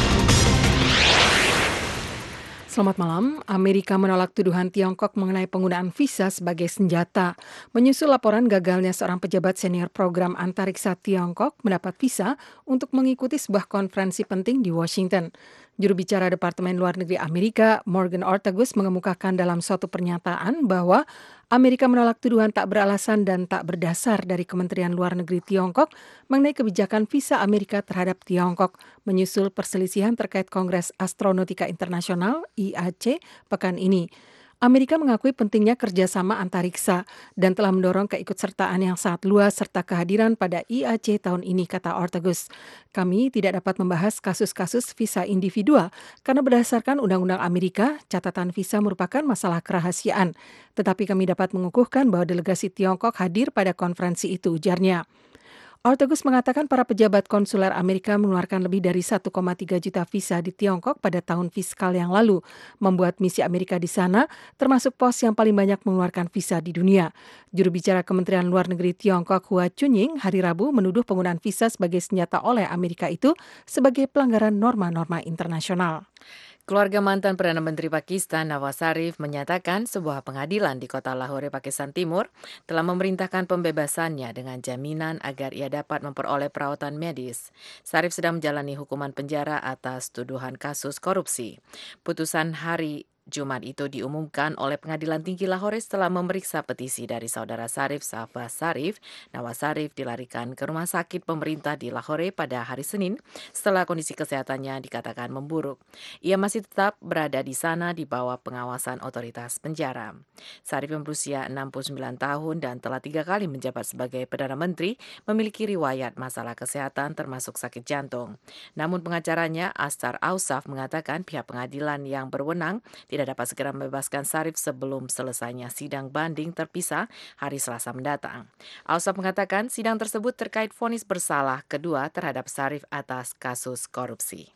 Selamat malam. Amerika menolak tuduhan Tiongkok mengenai penggunaan visa sebagai senjata. Menyusul laporan gagalnya seorang pejabat senior program antariksa Tiongkok mendapat visa untuk mengikuti sebuah konferensi penting di Washington. Juru bicara Departemen Luar Negeri Amerika, Morgan Ortagus, mengemukakan dalam suatu pernyataan bahwa Amerika menolak tuduhan tak beralasan dan tak berdasar dari Kementerian Luar Negeri Tiongkok mengenai kebijakan visa Amerika terhadap Tiongkok, menyusul perselisihan terkait Kongres Astronautika Internasional (IAC) pekan ini. Amerika mengakui pentingnya kerjasama antariksa dan telah mendorong keikutsertaan yang sangat luas serta kehadiran pada IAC tahun ini, kata Ortagus. Kami tidak dapat membahas kasus-kasus visa individual karena berdasarkan Undang-Undang Amerika, catatan visa merupakan masalah kerahasiaan. Tetapi kami dapat mengukuhkan bahwa delegasi Tiongkok hadir pada konferensi itu, ujarnya. Ortagus mengatakan para pejabat konsuler Amerika mengeluarkan lebih dari 1,3 juta visa di Tiongkok pada tahun fiskal yang lalu, membuat misi Amerika di sana termasuk pos yang paling banyak mengeluarkan visa di dunia. Juru bicara Kementerian Luar Negeri Tiongkok, Hua Chunying, hari Rabu menuduh penggunaan visa sebagai senjata oleh Amerika itu sebagai pelanggaran norma-norma internasional. Keluarga mantan Perdana Menteri Pakistan Nawaz Sharif menyatakan sebuah pengadilan di kota Lahore, Pakistan Timur telah memerintahkan pembebasannya dengan jaminan agar ia dapat memperoleh perawatan medis. Sharif sedang menjalani hukuman penjara atas tuduhan kasus korupsi. Putusan hari Jumat itu diumumkan oleh Pengadilan Tinggi Lahore setelah memeriksa petisi dari saudara Sharif, Shahbaz Sharif. Nawaz Sharif dilarikan ke rumah sakit pemerintah di Lahore pada hari Senin setelah kondisi kesehatannya dikatakan memburuk. Ia masih tetap berada di sana di bawah pengawasan otoritas penjara. Sharif yang berusia 69 tahun dan telah 3 kali menjabat sebagai Perdana Menteri memiliki riwayat masalah kesehatan termasuk sakit jantung. Namun pengacaranya Astar Ausaf mengatakan pihak pengadilan yang berwenang tidak dapat segera membebaskan Sharif sebelum selesainya sidang banding terpisah hari Selasa mendatang. Ausaf mengatakan sidang tersebut terkait vonis bersalah kedua terhadap Sharif atas kasus korupsi.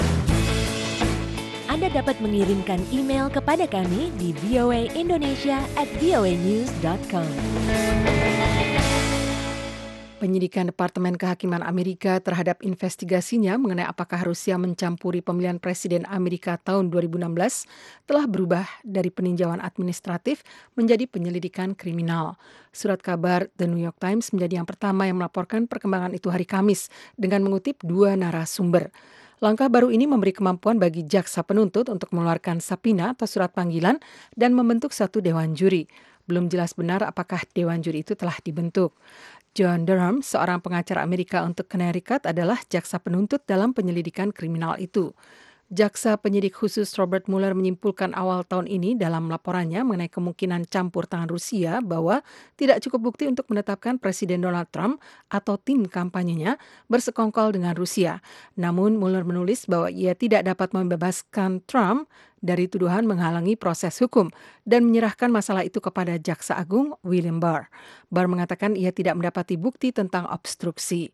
Anda dapat mengirimkan email kepada kami di voaindonesia@voanews.com. Penyidikan Departemen Kehakiman Amerika terhadap investigasinya mengenai apakah Rusia mencampuri pemilihan Presiden Amerika tahun 2016 telah berubah dari peninjauan administratif menjadi penyelidikan kriminal. Surat kabar The New York Times menjadi yang pertama yang melaporkan perkembangan itu hari Kamis dengan mengutip 2 narasumber. Langkah baru ini memberi kemampuan bagi jaksa penuntut untuk mengeluarkan subpoena atau surat panggilan dan membentuk satu dewan juri. Belum jelas benar apakah dewan juri itu telah dibentuk. John Durham, seorang pengacara Amerika untuk Connecticut, adalah jaksa penuntut dalam penyelidikan kriminal itu. Jaksa penyidik khusus Robert Mueller menyimpulkan awal tahun ini dalam laporannya mengenai kemungkinan campur tangan Rusia bahwa tidak cukup bukti untuk menetapkan Presiden Donald Trump atau tim kampanyenya bersekongkol dengan Rusia. Namun Mueller menulis bahwa ia tidak dapat membebaskan Trump dari tuduhan menghalangi proses hukum dan menyerahkan masalah itu kepada Jaksa Agung William Barr. Barr mengatakan ia tidak mendapati bukti tentang obstruksi.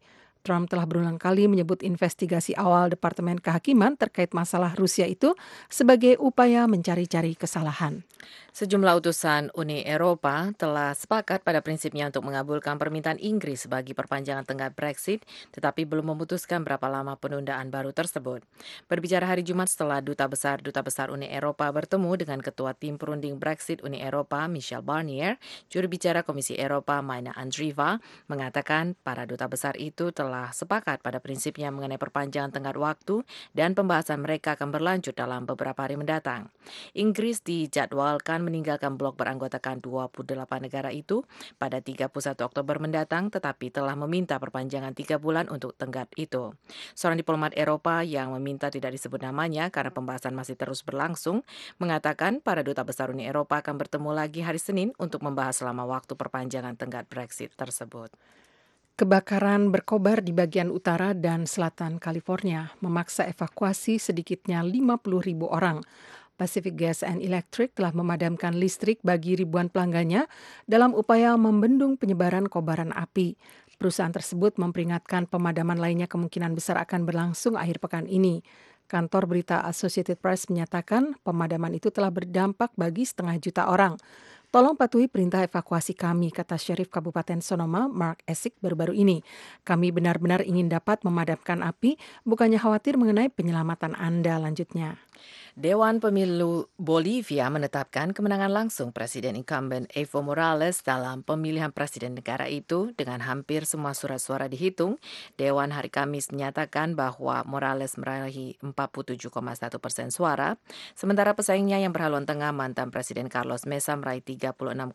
Trump telah berulang kali menyebut investigasi awal Departemen Kehakiman terkait masalah Rusia itu sebagai upaya mencari-cari kesalahan. Sejumlah utusan Uni Eropa telah sepakat pada prinsipnya untuk mengabulkan permintaan Inggris bagi perpanjangan tenggat Brexit, tetapi belum memutuskan berapa lama penundaan baru tersebut. Berbicara hari Jumat setelah Duta Besar Uni Eropa bertemu dengan Ketua Tim Perunding Brexit Uni Eropa, Michel Barnier, juru bicara Komisi Eropa, Maina Andreeva, mengatakan para duta besar itu telah sepakat pada prinsipnya mengenai perpanjangan tenggat waktu dan pembahasan mereka akan berlanjut dalam beberapa hari mendatang. Inggris dijadwalkan meninggalkan blok beranggotakan 28 negara itu pada 31 Oktober mendatang, tetapi telah meminta perpanjangan 3 bulan untuk tenggat itu. Seorang diplomat Eropa yang meminta tidak disebut namanya karena pembahasan masih terus berlangsung, mengatakan para duta besar Uni Eropa akan bertemu lagi hari Senin untuk membahas selama waktu perpanjangan tenggat Brexit tersebut. Kebakaran berkobar di bagian utara dan selatan California memaksa evakuasi sedikitnya 50.000 orang. Pacific Gas and Electric telah memadamkan listrik bagi ribuan pelanggannya dalam upaya membendung penyebaran kobaran api. Perusahaan tersebut memperingatkan pemadaman lainnya kemungkinan besar akan berlangsung akhir pekan ini. Kantor berita Associated Press menyatakan pemadaman itu telah berdampak bagi 500,000 orang. Tolong patuhi perintah evakuasi kami, kata Syarif Kabupaten Sonoma, Mark Esik baru-baru ini. Kami benar-benar ingin dapat memadamkan api, bukannya khawatir mengenai penyelamatan Anda, lanjutnya. Dewan Pemilu Bolivia menetapkan kemenangan langsung Presiden incumbent Evo Morales dalam pemilihan presiden negara itu dengan hampir semua surat suara dihitung. Dewan hari Kamis menyatakan bahwa Morales meraih 47,1% suara, sementara pesaingnya yang berhaluan tengah mantan Presiden Carlos Mesa meraih 36,5%.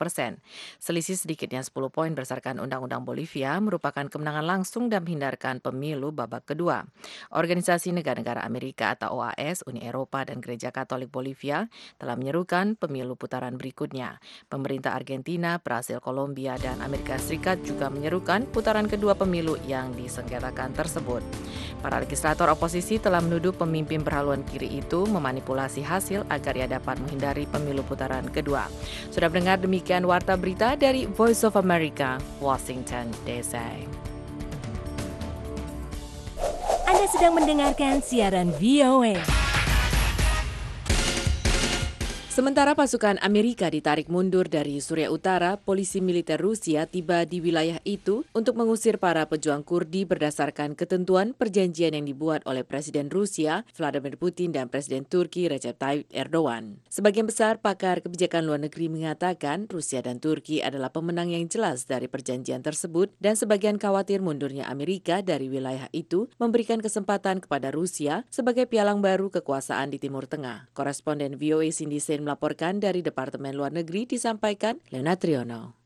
Selisih sedikitnya 10 poin berdasarkan Undang-Undang Bolivia merupakan kemenangan langsung dan menghindarkan pemilu babak kedua. Organisasi Negara-Negara Amerika atau OAS, Uni Eropa dan Gereja Katolik Bolivia telah menyerukan pemilu putaran berikutnya. Pemerintah Argentina, Brasil, Kolombia, dan Amerika Serikat juga menyerukan putaran kedua pemilu yang disengketakan tersebut. Para legislator oposisi telah menuduh pemimpin berhaluan kiri itu memanipulasi hasil agar ia dapat menghindari pemilu putaran kedua. Sudah mendengar demikian warta berita dari Voice of America, Washington, D.C. Anda sedang mendengarkan siaran VOA. Sementara pasukan Amerika ditarik mundur dari Suriah Utara, polisi militer Rusia tiba di wilayah itu untuk mengusir para pejuang Kurdi berdasarkan ketentuan perjanjian yang dibuat oleh Presiden Rusia, Vladimir Putin, dan Presiden Turki, Recep Tayyip Erdogan. Sebagian besar pakar kebijakan luar negeri mengatakan Rusia dan Turki adalah pemenang yang jelas dari perjanjian tersebut, dan sebagian khawatir mundurnya Amerika dari wilayah itu memberikan kesempatan kepada Rusia sebagai pialang baru kekuasaan di Timur Tengah. Koresponden VOA Cindy Sen melaporkan dari Departemen Luar Negeri, disampaikan Leonard Triono.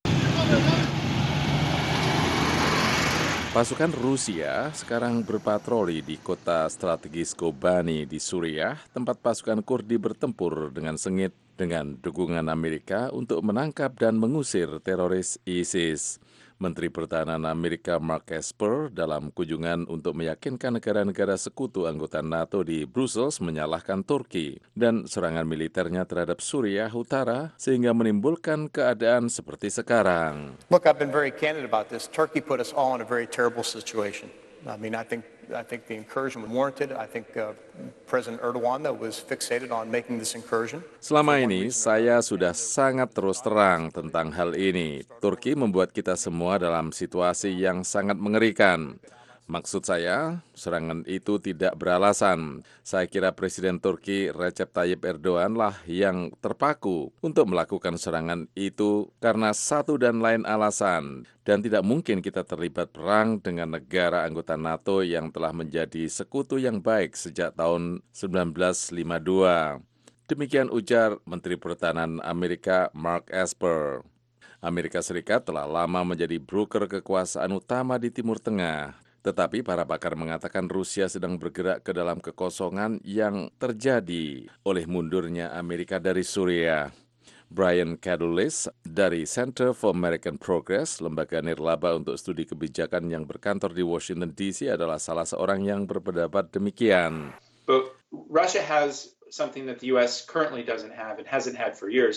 Pasukan Rusia sekarang berpatroli di kota strategis Kobani di Suriah, tempat pasukan Kurdi bertempur dengan sengit dengan dukungan Amerika untuk menangkap dan mengusir teroris ISIS. Menteri Pertahanan Amerika Mark Esper dalam kunjungan untuk meyakinkan negara-negara sekutu anggota NATO di Brussels menyalahkan Turki dan serangan militernya terhadap Suriah Utara sehingga menimbulkan keadaan seperti sekarang. Look, I've been very candid about this. Turkey put us all in a very terrible situation. I mean, I think the incursion was warranted. I think President Erdogan was fixated on making this incursion. Selama ini saya sudah sangat terus terang tentang hal ini. Turki membuat kita semua dalam situasi yang sangat mengerikan. Maksud saya, serangan itu tidak beralasan. Saya kira Presiden Turki Recep Tayyip Erdogan lah yang terpaku untuk melakukan serangan itu karena satu dan lain alasan. Dan tidak mungkin kita terlibat perang dengan negara anggota NATO yang telah menjadi sekutu yang baik sejak tahun 1952. Demikian ujar Menteri Pertahanan Amerika Mark Esper. Amerika Serikat telah lama menjadi broker kekuasaan utama di Timur Tengah. Tetapi para pakar mengatakan Rusia sedang bergerak ke dalam kekosongan yang terjadi oleh mundurnya Amerika dari Suriah. Brian Kadulis dari Center for American Progress, lembaga nirlaba untuk studi kebijakan yang berkantor di Washington DC, adalah salah seorang yang berpendapat demikian. But Russia has something that the U.S. currently doesn't have and hasn't had for years.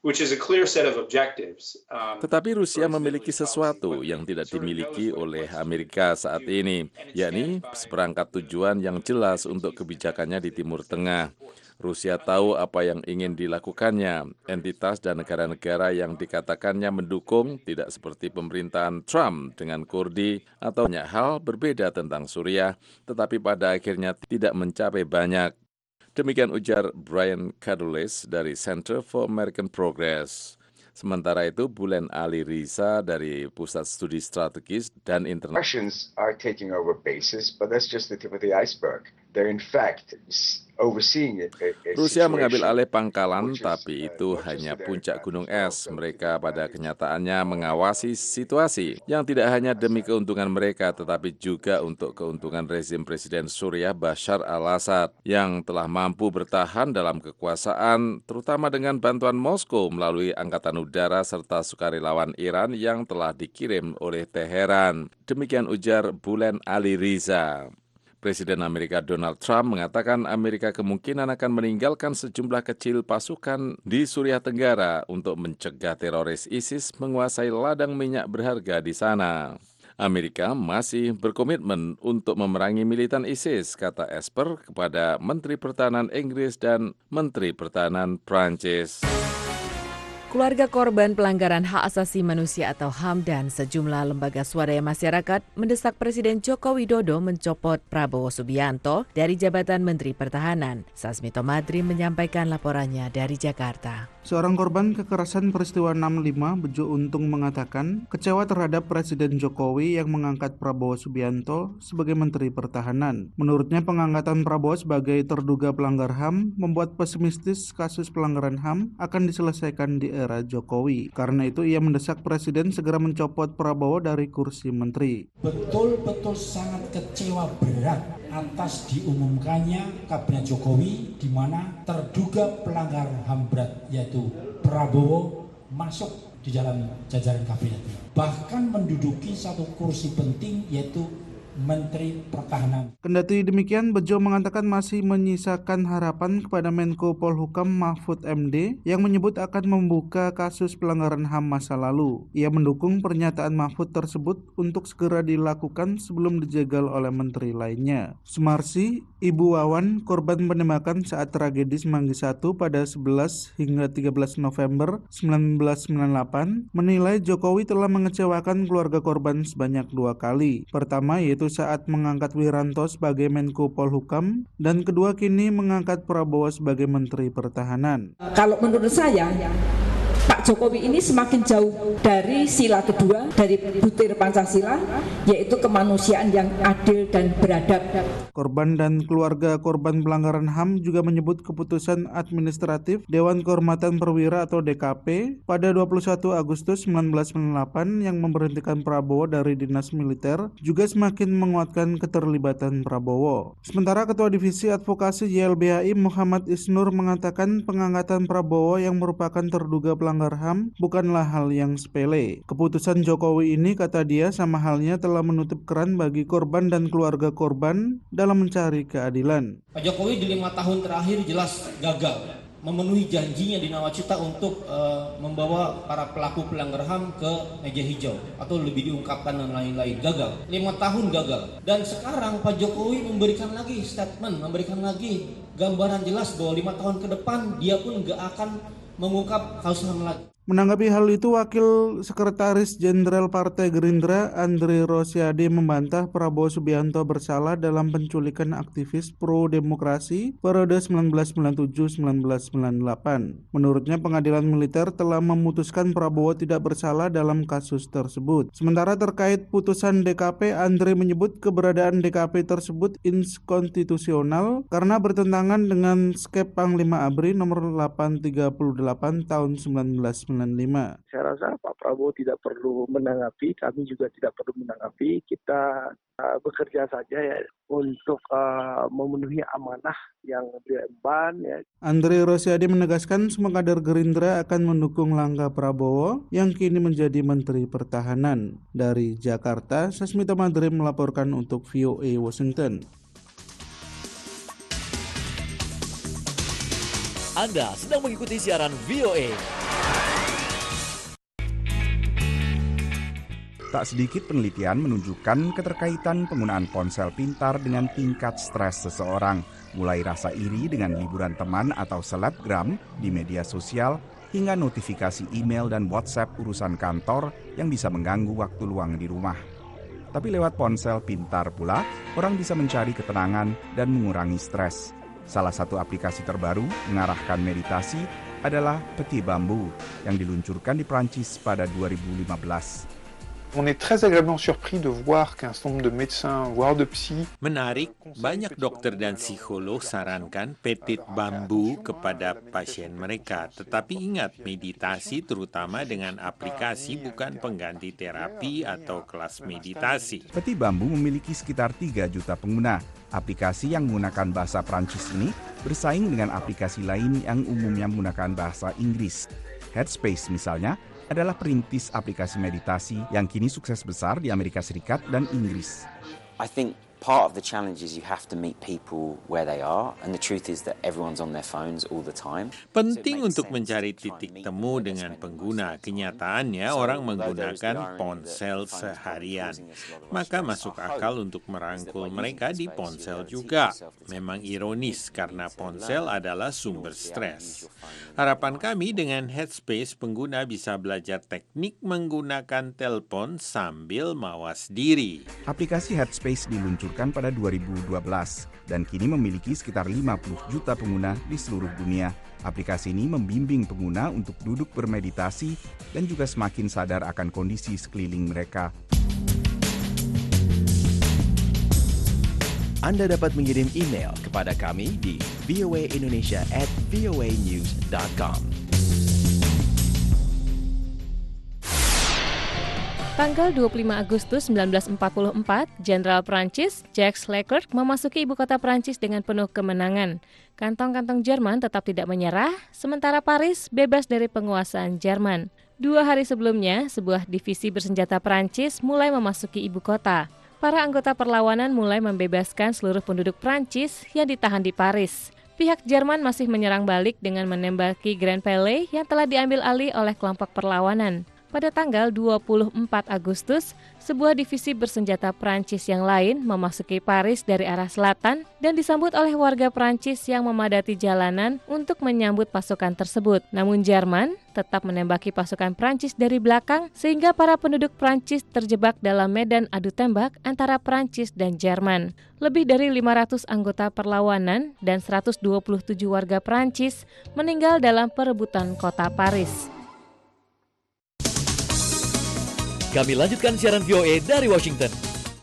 which is a clear set of objectives. Tetapi Rusia memiliki sesuatu yang tidak dimiliki oleh Amerika saat ini, yakni seperangkat tujuan yang jelas untuk kebijakannya di Timur Tengah. Rusia tahu apa yang ingin dilakukannya. Entitas dan negara-negara yang dikatakannya mendukung tidak seperti pemerintahan Trump dengan Kurdi atau banyak hal berbeda tentang Suriah, tetapi pada akhirnya tidak mencapai banyak. Demikian ujar Brian Cadules dari Center for American Progress. Sementara itu, Bulen Ali Riza dari Pusat Studi Strategis dan Internasional. Russians are taking over bases, but that's just the tip of the iceberg. They're in fact overseeing it. Rusia mengambil alih pangkalan, tapi itu hanya puncak gunung es. Mereka pada kenyataannya mengawasi situasi yang tidak hanya demi keuntungan mereka, tetapi juga untuk keuntungan rezim Presiden Suriah Bashar al-Assad yang telah mampu bertahan dalam kekuasaan, terutama dengan bantuan Moskow melalui angkatan udara serta sukarelawan Iran yang telah dikirim oleh Teheran. Demikian ujar Bulen Ali Riza. Presiden Amerika Donald Trump mengatakan Amerika kemungkinan akan meninggalkan sejumlah kecil pasukan di Suriah Tenggara untuk mencegah teroris ISIS menguasai ladang minyak berharga di sana. Amerika masih berkomitmen untuk memerangi militan ISIS, kata Esper kepada Menteri Pertahanan Inggris dan Menteri Pertahanan Prancis. Keluarga korban pelanggaran hak asasi manusia atau HAM dan sejumlah lembaga swadaya masyarakat mendesak Presiden Joko Widodo mencopot Prabowo Subianto dari jabatan Menteri Pertahanan. Sasmito Madri menyampaikan laporannya dari Jakarta. Seorang korban kekerasan peristiwa 65, Bejo Untung mengatakan kecewa terhadap Presiden Jokowi yang mengangkat Prabowo Subianto sebagai Menteri Pertahanan. Menurutnya pengangkatan Prabowo sebagai terduga pelanggar HAM membuat pesimistis kasus pelanggaran HAM akan diselesaikan di era Jokowi. Karena itu ia mendesak Presiden segera mencopot Prabowo dari kursi menteri. Betul-betul sangat kecewa berat atas diumumkannya Kabinet Jokowi di mana terduga pelanggar HAM berat yaitu Prabowo masuk di dalam jajaran kabinet. Bahkan menduduki satu kursi penting yaitu Menteri Pertahanan. Kendati demikian, Bejo mengatakan masih menyisakan harapan kepada Menko Polhukam Mahfud MD yang menyebut akan membuka kasus pelanggaran HAM masa lalu. Ia mendukung pernyataan Mahfud tersebut untuk segera dilakukan sebelum dijegal oleh menteri lainnya. Sumarsi, Ibu Wawan, korban penembakan saat tragedi Semanggi 1 pada 11 hingga 13 November 1998, menilai Jokowi telah mengecewakan keluarga korban sebanyak 2 kali. Pertama yaitu saat mengangkat Wiranto sebagai Menko Polhukam dan kedua kini mengangkat Prabowo sebagai Menteri Pertahanan. Kalau menurut saya, Pak Jokowi ini semakin jauh dari sila kedua, dari butir Pancasila, yaitu kemanusiaan yang adil dan beradab. Korban dan keluarga korban pelanggaran HAM juga menyebut keputusan administratif Dewan Kehormatan Perwira atau DKP pada 21 Agustus 1998 yang memberhentikan Prabowo dari dinas militer juga semakin menguatkan keterlibatan Prabowo. Sementara Ketua Divisi Advokasi YLBHI Muhammad Isnur mengatakan pengangkatan Prabowo yang merupakan terduga pelanggar HAM bukanlah hal yang sepele. Keputusan Jokowi ini, kata dia, sama halnya telah menutup keran bagi korban dan keluarga korban dalam mencari keadilan. Pak Jokowi di 5 tahun terakhir jelas gagal memenuhi janjinya di Nawacita untuk membawa para pelaku pelanggar HAM ke meja hijau atau lebih diungkapkan dan lain-lain. Gagal. 5 tahun gagal. Dan sekarang Pak Jokowi memberikan lagi statement, memberikan lagi gambaran jelas bahwa 5 tahun ke depan dia pun nggak akan mengungkap kasus HAM lagi. Menanggapi hal itu, Wakil Sekretaris Jenderal Partai Gerindra Andre Rosiade membantah Prabowo Subianto bersalah dalam penculikan aktivis pro-demokrasi periode 1997-1998. Menurutnya pengadilan militer telah memutuskan Prabowo tidak bersalah dalam kasus tersebut. Sementara terkait putusan DKP, Andre menyebut keberadaan DKP tersebut inkonstitusional karena bertentangan dengan Skep Panglima ABRI nomor 838 tahun 1995. Saya rasa Pak Prabowo tidak perlu menanggapi, kami juga tidak perlu menanggapi. Kita bekerja saja ya untuk memenuhi amanah yang diemban. Ya. Andre Rosiade menegaskan semua kader Gerindra akan mendukung langkah Prabowo yang kini menjadi Menteri Pertahanan. Dari Jakarta, Sasmito Madri melaporkan untuk VOA Washington. Anda sedang mengikuti siaran VOA. Tak sedikit penelitian menunjukkan keterkaitan penggunaan ponsel pintar dengan tingkat stres seseorang, mulai rasa iri dengan liburan teman atau selebgram di media sosial, hingga notifikasi email dan WhatsApp urusan kantor yang bisa mengganggu waktu luang di rumah. Tapi lewat ponsel pintar pula, orang bisa mencari ketenangan dan mengurangi stres. Salah satu aplikasi terbaru mengarahkan meditasi adalah Petit Bambou yang diluncurkan di Prancis pada 2015. On est très agréablement surpris de voir qu'un certain nombre de médecins, voire de psy. Menarik, banyak dokter dan psikolog sarankan Petit Bambou kepada pasien mereka. Tetapi ingat, meditasi terutama dengan aplikasi bukan pengganti terapi atau kelas meditasi. Petit Bambou memiliki sekitar 3 juta pengguna. Aplikasi yang menggunakan bahasa Prancis ini bersaing dengan aplikasi lain yang umumnya menggunakan bahasa Inggris. Headspace misalnya adalah perintis aplikasi meditasi yang kini sukses besar di Amerika Serikat dan Inggris. I think part of the challenge is you have to meet people where they are, and the truth is that everyone's on their phones all the time. Penting untuk mencari titik temu dengan pengguna. Kenyataannya orang menggunakan ponsel seharian. Maka masuk akal untuk merangkul mereka di ponsel juga. Memang ironis karena ponsel adalah sumber stres. Harapan kami dengan Headspace, pengguna bisa belajar teknik menggunakan telepon sambil mawas diri. Aplikasi Headspace diluncurkan pada 2012 dan kini memiliki sekitar 50 juta pengguna di seluruh dunia. Aplikasi ini membimbing pengguna untuk duduk bermeditasi dan juga semakin sadar akan kondisi sekeliling mereka. Anda dapat mengirim email kepada kami di voaindonesia@voanews.com. Tanggal 25 Agustus 1944, Jenderal Prancis Jacques Leclerc memasuki ibu kota Prancis dengan penuh kemenangan. Kantong-kantong Jerman tetap tidak menyerah, sementara Paris bebas dari penguasaan Jerman. 2 hari sebelumnya, sebuah divisi bersenjata Prancis mulai memasuki ibu kota. Para anggota perlawanan mulai membebaskan seluruh penduduk Prancis yang ditahan di Paris. Pihak Jerman masih menyerang balik dengan menembaki Grand Palais yang telah diambil alih oleh kelompok perlawanan. Pada tanggal 24 Agustus, sebuah divisi bersenjata Prancis yang lain memasuki Paris dari arah selatan dan disambut oleh warga Prancis yang memadati jalanan untuk menyambut pasukan tersebut. Namun Jerman tetap menembaki pasukan Prancis dari belakang sehingga para penduduk Prancis terjebak dalam medan adu tembak antara Prancis dan Jerman. Lebih dari 500 anggota perlawanan dan 127 warga Prancis meninggal dalam perebutan kota Paris. Kami lanjutkan siaran VOA dari Washington.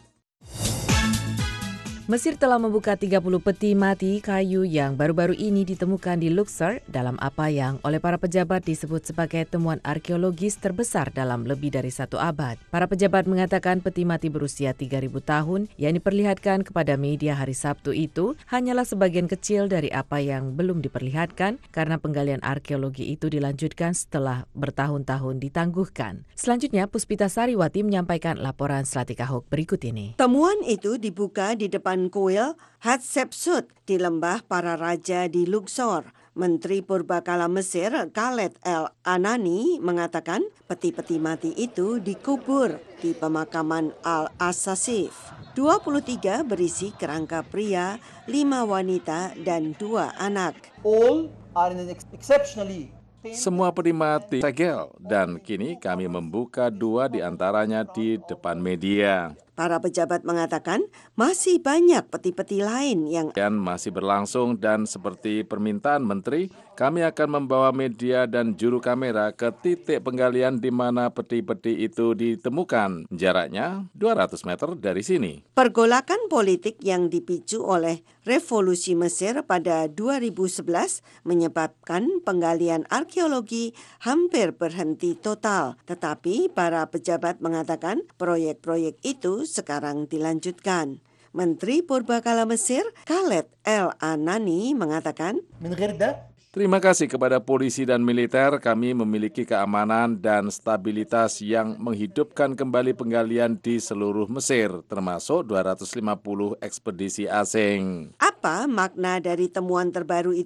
Mesir telah membuka 30 peti mati kayu yang baru-baru ini ditemukan di Luxor dalam apa yang oleh para pejabat disebut sebagai temuan arkeologis terbesar dalam lebih dari 1 abad. Para pejabat mengatakan peti mati berusia 3.000 tahun yang diperlihatkan kepada media hari Sabtu itu hanyalah sebagian kecil dari apa yang belum diperlihatkan karena penggalian arkeologi itu dilanjutkan setelah bertahun-tahun ditangguhkan. Selanjutnya, Puspita Sariwati menyampaikan laporan Slatika Hawk berikut ini. Temuan itu dibuka di depan kuil Hatshepsut di lembah para raja di Luxor. Menteri Purbakala Mesir Khaled El-Anani mengatakan peti-peti mati itu dikubur di pemakaman Al-Asasif. 23 berisi kerangka pria, 5 wanita, dan 2 anak. All are in an exceptionally Semua peti mati segel dan kini kami membuka 2 di antaranya di depan media. Para pejabat mengatakan masih banyak peti-peti lain yang masih berlangsung dan seperti permintaan Menteri, kami akan membawa media dan juru kamera ke titik penggalian di mana peti-peti itu ditemukan. Jaraknya 200 meter dari sini. Pergolakan politik yang dipicu oleh revolusi Mesir pada 2011 menyebabkan penggalian arkeologi hampir berhenti total. Tetapi para pejabat mengatakan proyek-proyek itu sekarang dilanjutkan. Menteri Purbakala Mesir Khaled El-Anani mengatakan, terima kasih kepada polisi dan militer, kami memiliki keamanan dan stabilitas yang menghidupkan kembali penggalian di seluruh Mesir, termasuk 250 ekspedisi asing. Apa makna dari temuan terbaru itu?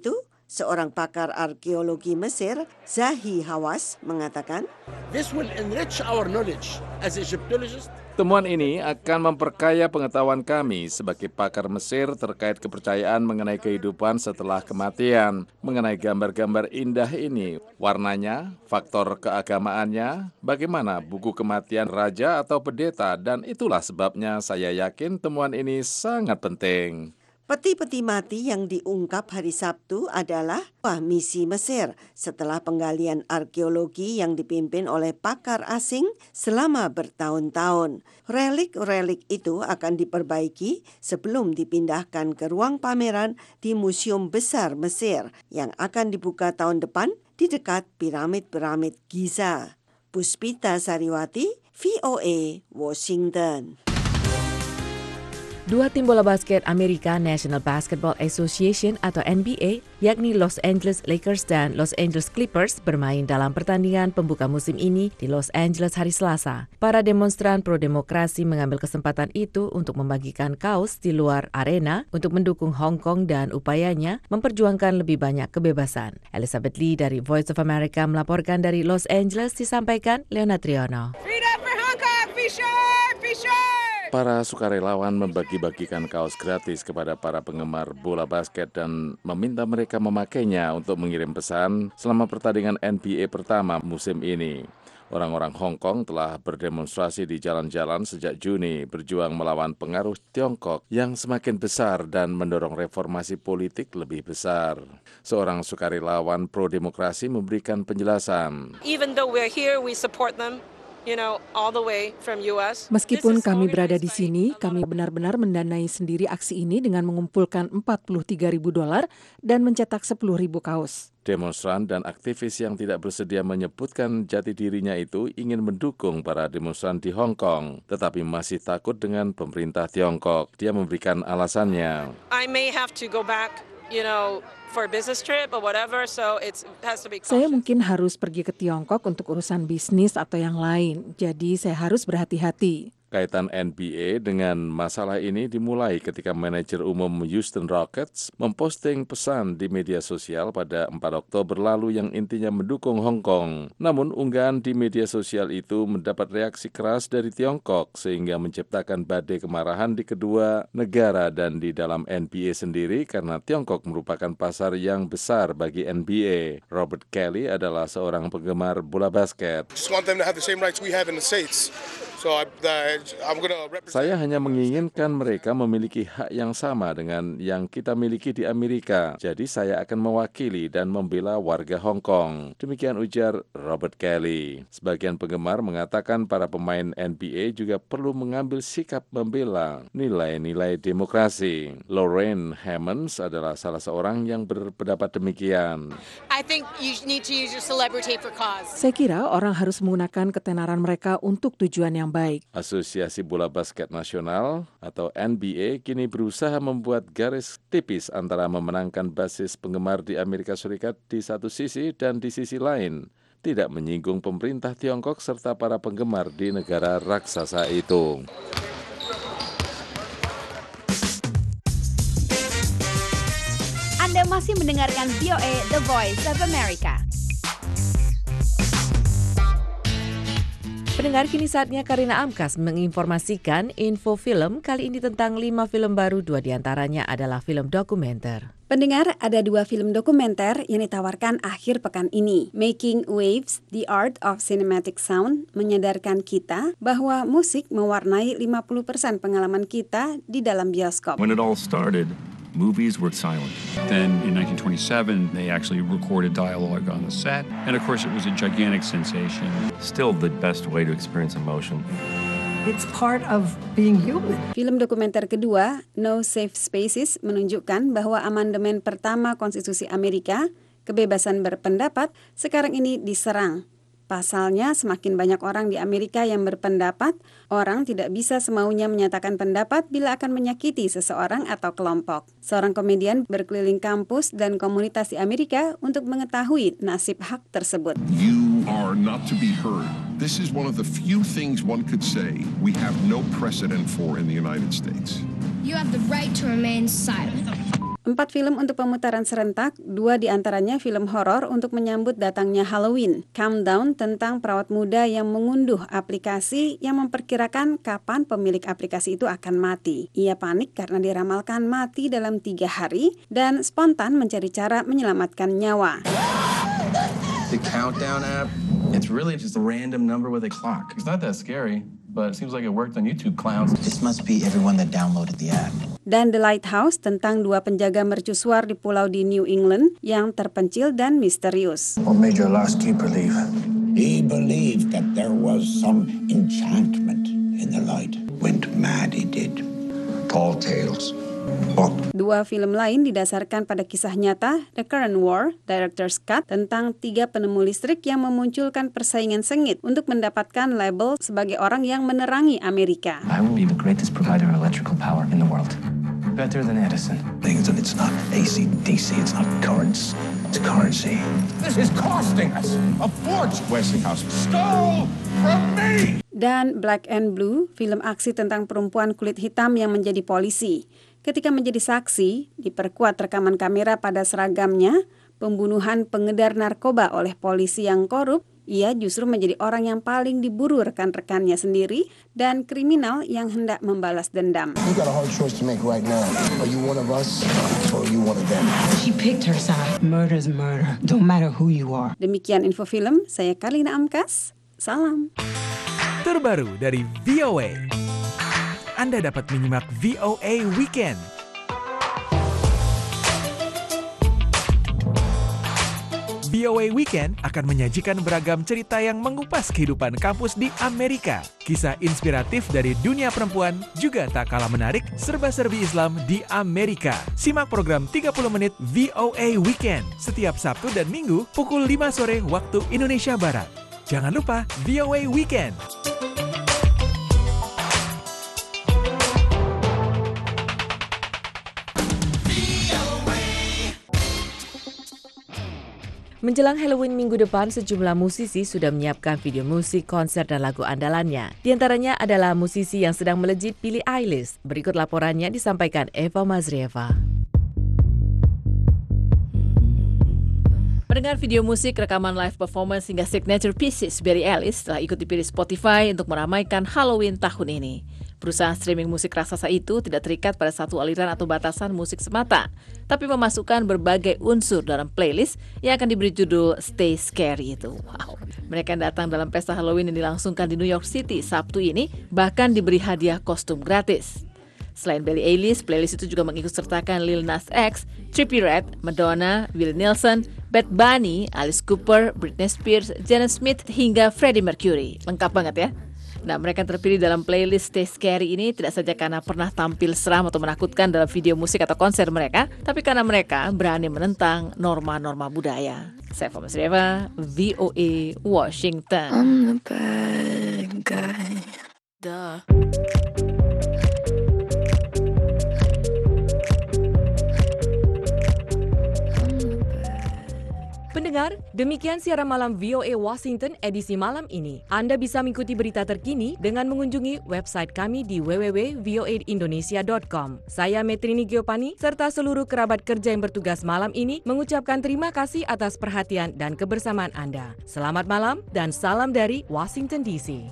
Seorang pakar arkeologi Mesir, Zahi Hawass, mengatakan, This will enrich our knowledge as Egyptologists. Temuan ini akan memperkaya pengetahuan kami sebagai pakar Mesir terkait kepercayaan mengenai kehidupan setelah kematian, mengenai gambar-gambar indah ini, warnanya, faktor keagamaannya, bagaimana buku kematian raja atau pendeta, dan itulah sebabnya saya yakin temuan ini sangat penting. Peti-peti mati yang diungkap hari Sabtu adalah misi Mesir setelah penggalian arkeologi yang dipimpin oleh pakar asing selama bertahun-tahun. Relik-relik itu akan diperbaiki sebelum dipindahkan ke ruang pameran di Museum Besar Mesir yang akan dibuka tahun depan di dekat piramid-piramid Giza. Puspita Sariwati, VOA, Washington. Dua tim bola basket Amerika, National Basketball Association atau NBA, yakni Los Angeles Lakers dan Los Angeles Clippers bermain dalam pertandingan pembuka musim ini di Los Angeles hari Selasa. Para demonstran pro-demokrasi mengambil kesempatan itu untuk membagikan kaos di luar arena untuk mendukung Hong Kong dan upayanya memperjuangkan lebih banyak kebebasan. Elizabeth Lee dari Voice of America melaporkan dari Los Angeles, disampaikan Leona Triono. Freedom for Hong Kong, be sure, be sure! Para sukarelawan membagi-bagikan kaos gratis kepada para penggemar bola basket dan meminta mereka memakainya untuk mengirim pesan selama pertandingan NBA pertama musim ini. Orang-orang Hong Kong telah berdemonstrasi di jalan-jalan sejak Juni, berjuang melawan pengaruh Tiongkok yang semakin besar dan mendorong reformasi politik lebih besar. Seorang sukarelawan pro-demokrasi memberikan penjelasan. Even though we're here, we support them. All the way from US. Meskipun kami berada di sini, kami benar-benar mendanai sendiri aksi ini dengan mengumpulkan $43.000 dan mencetak 10.000 kaos. Demonstran dan aktivis yang tidak bersedia menyebutkan jati dirinya itu ingin mendukung para demonstran di Hong Kong, tetapi masih takut dengan pemerintah Tiongkok. Dia memberikan alasannya. I may have to go back, for a business trip or whatever, so it has to be cautious. Saya mungkin harus pergi ke Tiongkok untuk urusan bisnis atau yang lain, jadi saya harus berhati-hati. Kaitan NBA dengan masalah ini dimulai ketika manajer umum Houston Rockets memposting pesan di media sosial pada 4 Oktober lalu yang intinya mendukung Hong Kong. Namun unggahan di media sosial itu mendapat reaksi keras dari Tiongkok sehingga menciptakan badai kemarahan di kedua negara dan di dalam NBA sendiri karena Tiongkok merupakan pasar yang besar bagi NBA. Robert Kelly adalah seorang penggemar bola basket. Just want them to have the same rights we have in the States. Saya hanya menginginkan mereka memiliki hak yang sama dengan yang kita miliki di Amerika. Jadi saya akan mewakili dan membela warga Hong Kong. Demikian ujar Robert Kelly. Sebagian penggemar mengatakan para pemain NBA juga perlu mengambil sikap membela nilai-nilai demokrasi. Lorraine Hammonds adalah salah seorang yang berpendapat demikian. I think you need to use your celebrity for cause. Saya kira orang harus menggunakan ketenaran mereka untuk tujuan yang baik. Asosiasi Bola Basket Nasional atau NBA kini berusaha membuat garis tipis antara memenangkan basis penggemar di Amerika Serikat di satu sisi dan di sisi lain tidak menyinggung pemerintah Tiongkok serta para penggemar di negara raksasa itu. Anda masih mendengarkan VOA The Voice of America. Pendengar, kini saatnya Karina Amkas menginformasikan info film kali ini tentang 5 film baru, 2 diantaranya adalah film dokumenter. Pendengar, ada 2 film dokumenter yang ditawarkan akhir pekan ini. Making Waves, The Art of Cinematic Sound menyadarkan kita bahwa musik mewarnai 50% pengalaman kita di dalam bioskop. When it all started, movies were silent. Then in 1927, they actually recorded dialogue on the set. And of course, it was a gigantic sensation. Still the best way to experience emotion. It's part of being human. Film dokumenter kedua, No Safe Spaces, menunjukkan bahwa amandemen pertama Konstitusi Amerika, kebebasan berpendapat, sekarang ini diserang. Pasalnya, semakin banyak orang di Amerika yang berpendapat, orang tidak bisa semaunya menyatakan pendapat bila akan menyakiti seseorang atau kelompok. Seorang komedian berkeliling kampus dan komunitas di Amerika untuk mengetahui nasib hak tersebut. You are not to be heard. This is one of the few things one could say we have no precedent for in the United States. You have the right to remain silent. 4 film untuk pemutaran serentak, 2 diantaranya film horor untuk menyambut datangnya Halloween. Countdown tentang perawat muda yang mengunduh aplikasi yang memperkirakan kapan pemilik aplikasi itu akan mati. Ia panik karena diramalkan mati dalam 3 hari dan spontan mencari cara menyelamatkan nyawa. The Countdown app, it's really just a random number with a clock. It's not that scary, but it seems like it worked on YouTube, clowns. This must be everyone that downloaded the app. Dan The Lighthouse tentang 2 penjaga mercusuar di pulau di New England yang terpencil dan misterius. What made your last keeper leave? He believed that there was some enchantment in the light. Went mad, he did. Tall tales. 2 film lain didasarkan pada kisah nyata The Current War, Director's Cut, tentang 3 penemu listrik yang memunculkan persaingan sengit untuk mendapatkan label sebagai orang yang menerangi Amerika. I will be the greatest provider of electrical power in the world. Better than Edison. It's not AC, DC, it's not currents, it's currency. This is costing us a fortune. Westinghouse stole from me. Dan Black and Blue, film aksi tentang perempuan kulit hitam yang menjadi polisi. Ketika menjadi saksi, diperkuat rekaman kamera pada seragamnya, pembunuhan pengedar narkoba oleh polisi yang korup, ia justru menjadi orang yang paling diburu rekan-rekannya sendiri dan kriminal yang hendak membalas dendam. You got a hard choice to make right now. Are you one of us or are you one of them? She picked her side. Murder's murder. Don't matter who you are. Demikian info film, saya Kalina Amkas. Salam. Terbaru dari VOA. Anda dapat menyimak VOA Weekend. VOA Weekend akan menyajikan beragam cerita yang mengupas kehidupan kampus di Amerika. Kisah inspiratif dari dunia perempuan juga tak kalah menarik serba-serbi Islam di Amerika. Simak program 30 menit VOA Weekend setiap Sabtu dan Minggu pukul 5 sore waktu Indonesia Barat. Jangan lupa VOA Weekend. Menjelang Halloween minggu depan, sejumlah musisi sudah menyiapkan video musik, konser, dan lagu andalannya. Di antaranya adalah musisi yang sedang melejit Billie Eilish. Berikut laporannya disampaikan Eva Mazrieva. Mendengar video musik, rekaman live performance hingga signature pieces Billie Eilish telah ikut dipilih Spotify untuk meramaikan Halloween tahun ini. Perusahaan streaming musik raksasa itu tidak terikat pada satu aliran atau batasan musik semata, tapi memasukkan berbagai unsur dalam playlist yang akan diberi judul Stay Scary itu. Wow. Mereka yang datang dalam pesta Halloween yang dilangsungkan di New York City Sabtu ini bahkan diberi hadiah kostum gratis. Selain Billie Eilish, playlist itu juga mengikutsertakan Lil Nas X, Trippie Redd, Madonna, Willie Nelson, Bad Bunny, Alice Cooper, Britney Spears, Janet Smith, hingga Freddie Mercury. Lengkap banget ya. Nah, mereka yang terpilih dalam playlist Stay Scary ini tidak saja karena pernah tampil seram atau menakutkan dalam video musik atau konser mereka, tapi karena mereka berani menentang norma-norma budaya. Saya Eva Mazrieva, VOA Washington. I'm the bad guy. Duh. Pendengar, demikian siaran malam VOA Washington edisi malam ini. Anda bisa mengikuti berita terkini dengan mengunjungi website kami di www.voaindonesia.com. Saya Metrini Giopani serta seluruh kerabat kerja yang bertugas malam ini mengucapkan terima kasih atas perhatian dan kebersamaan Anda. Selamat malam dan salam dari Washington DC.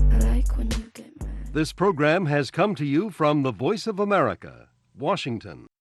This program has come to you from the Voice of America, Washington.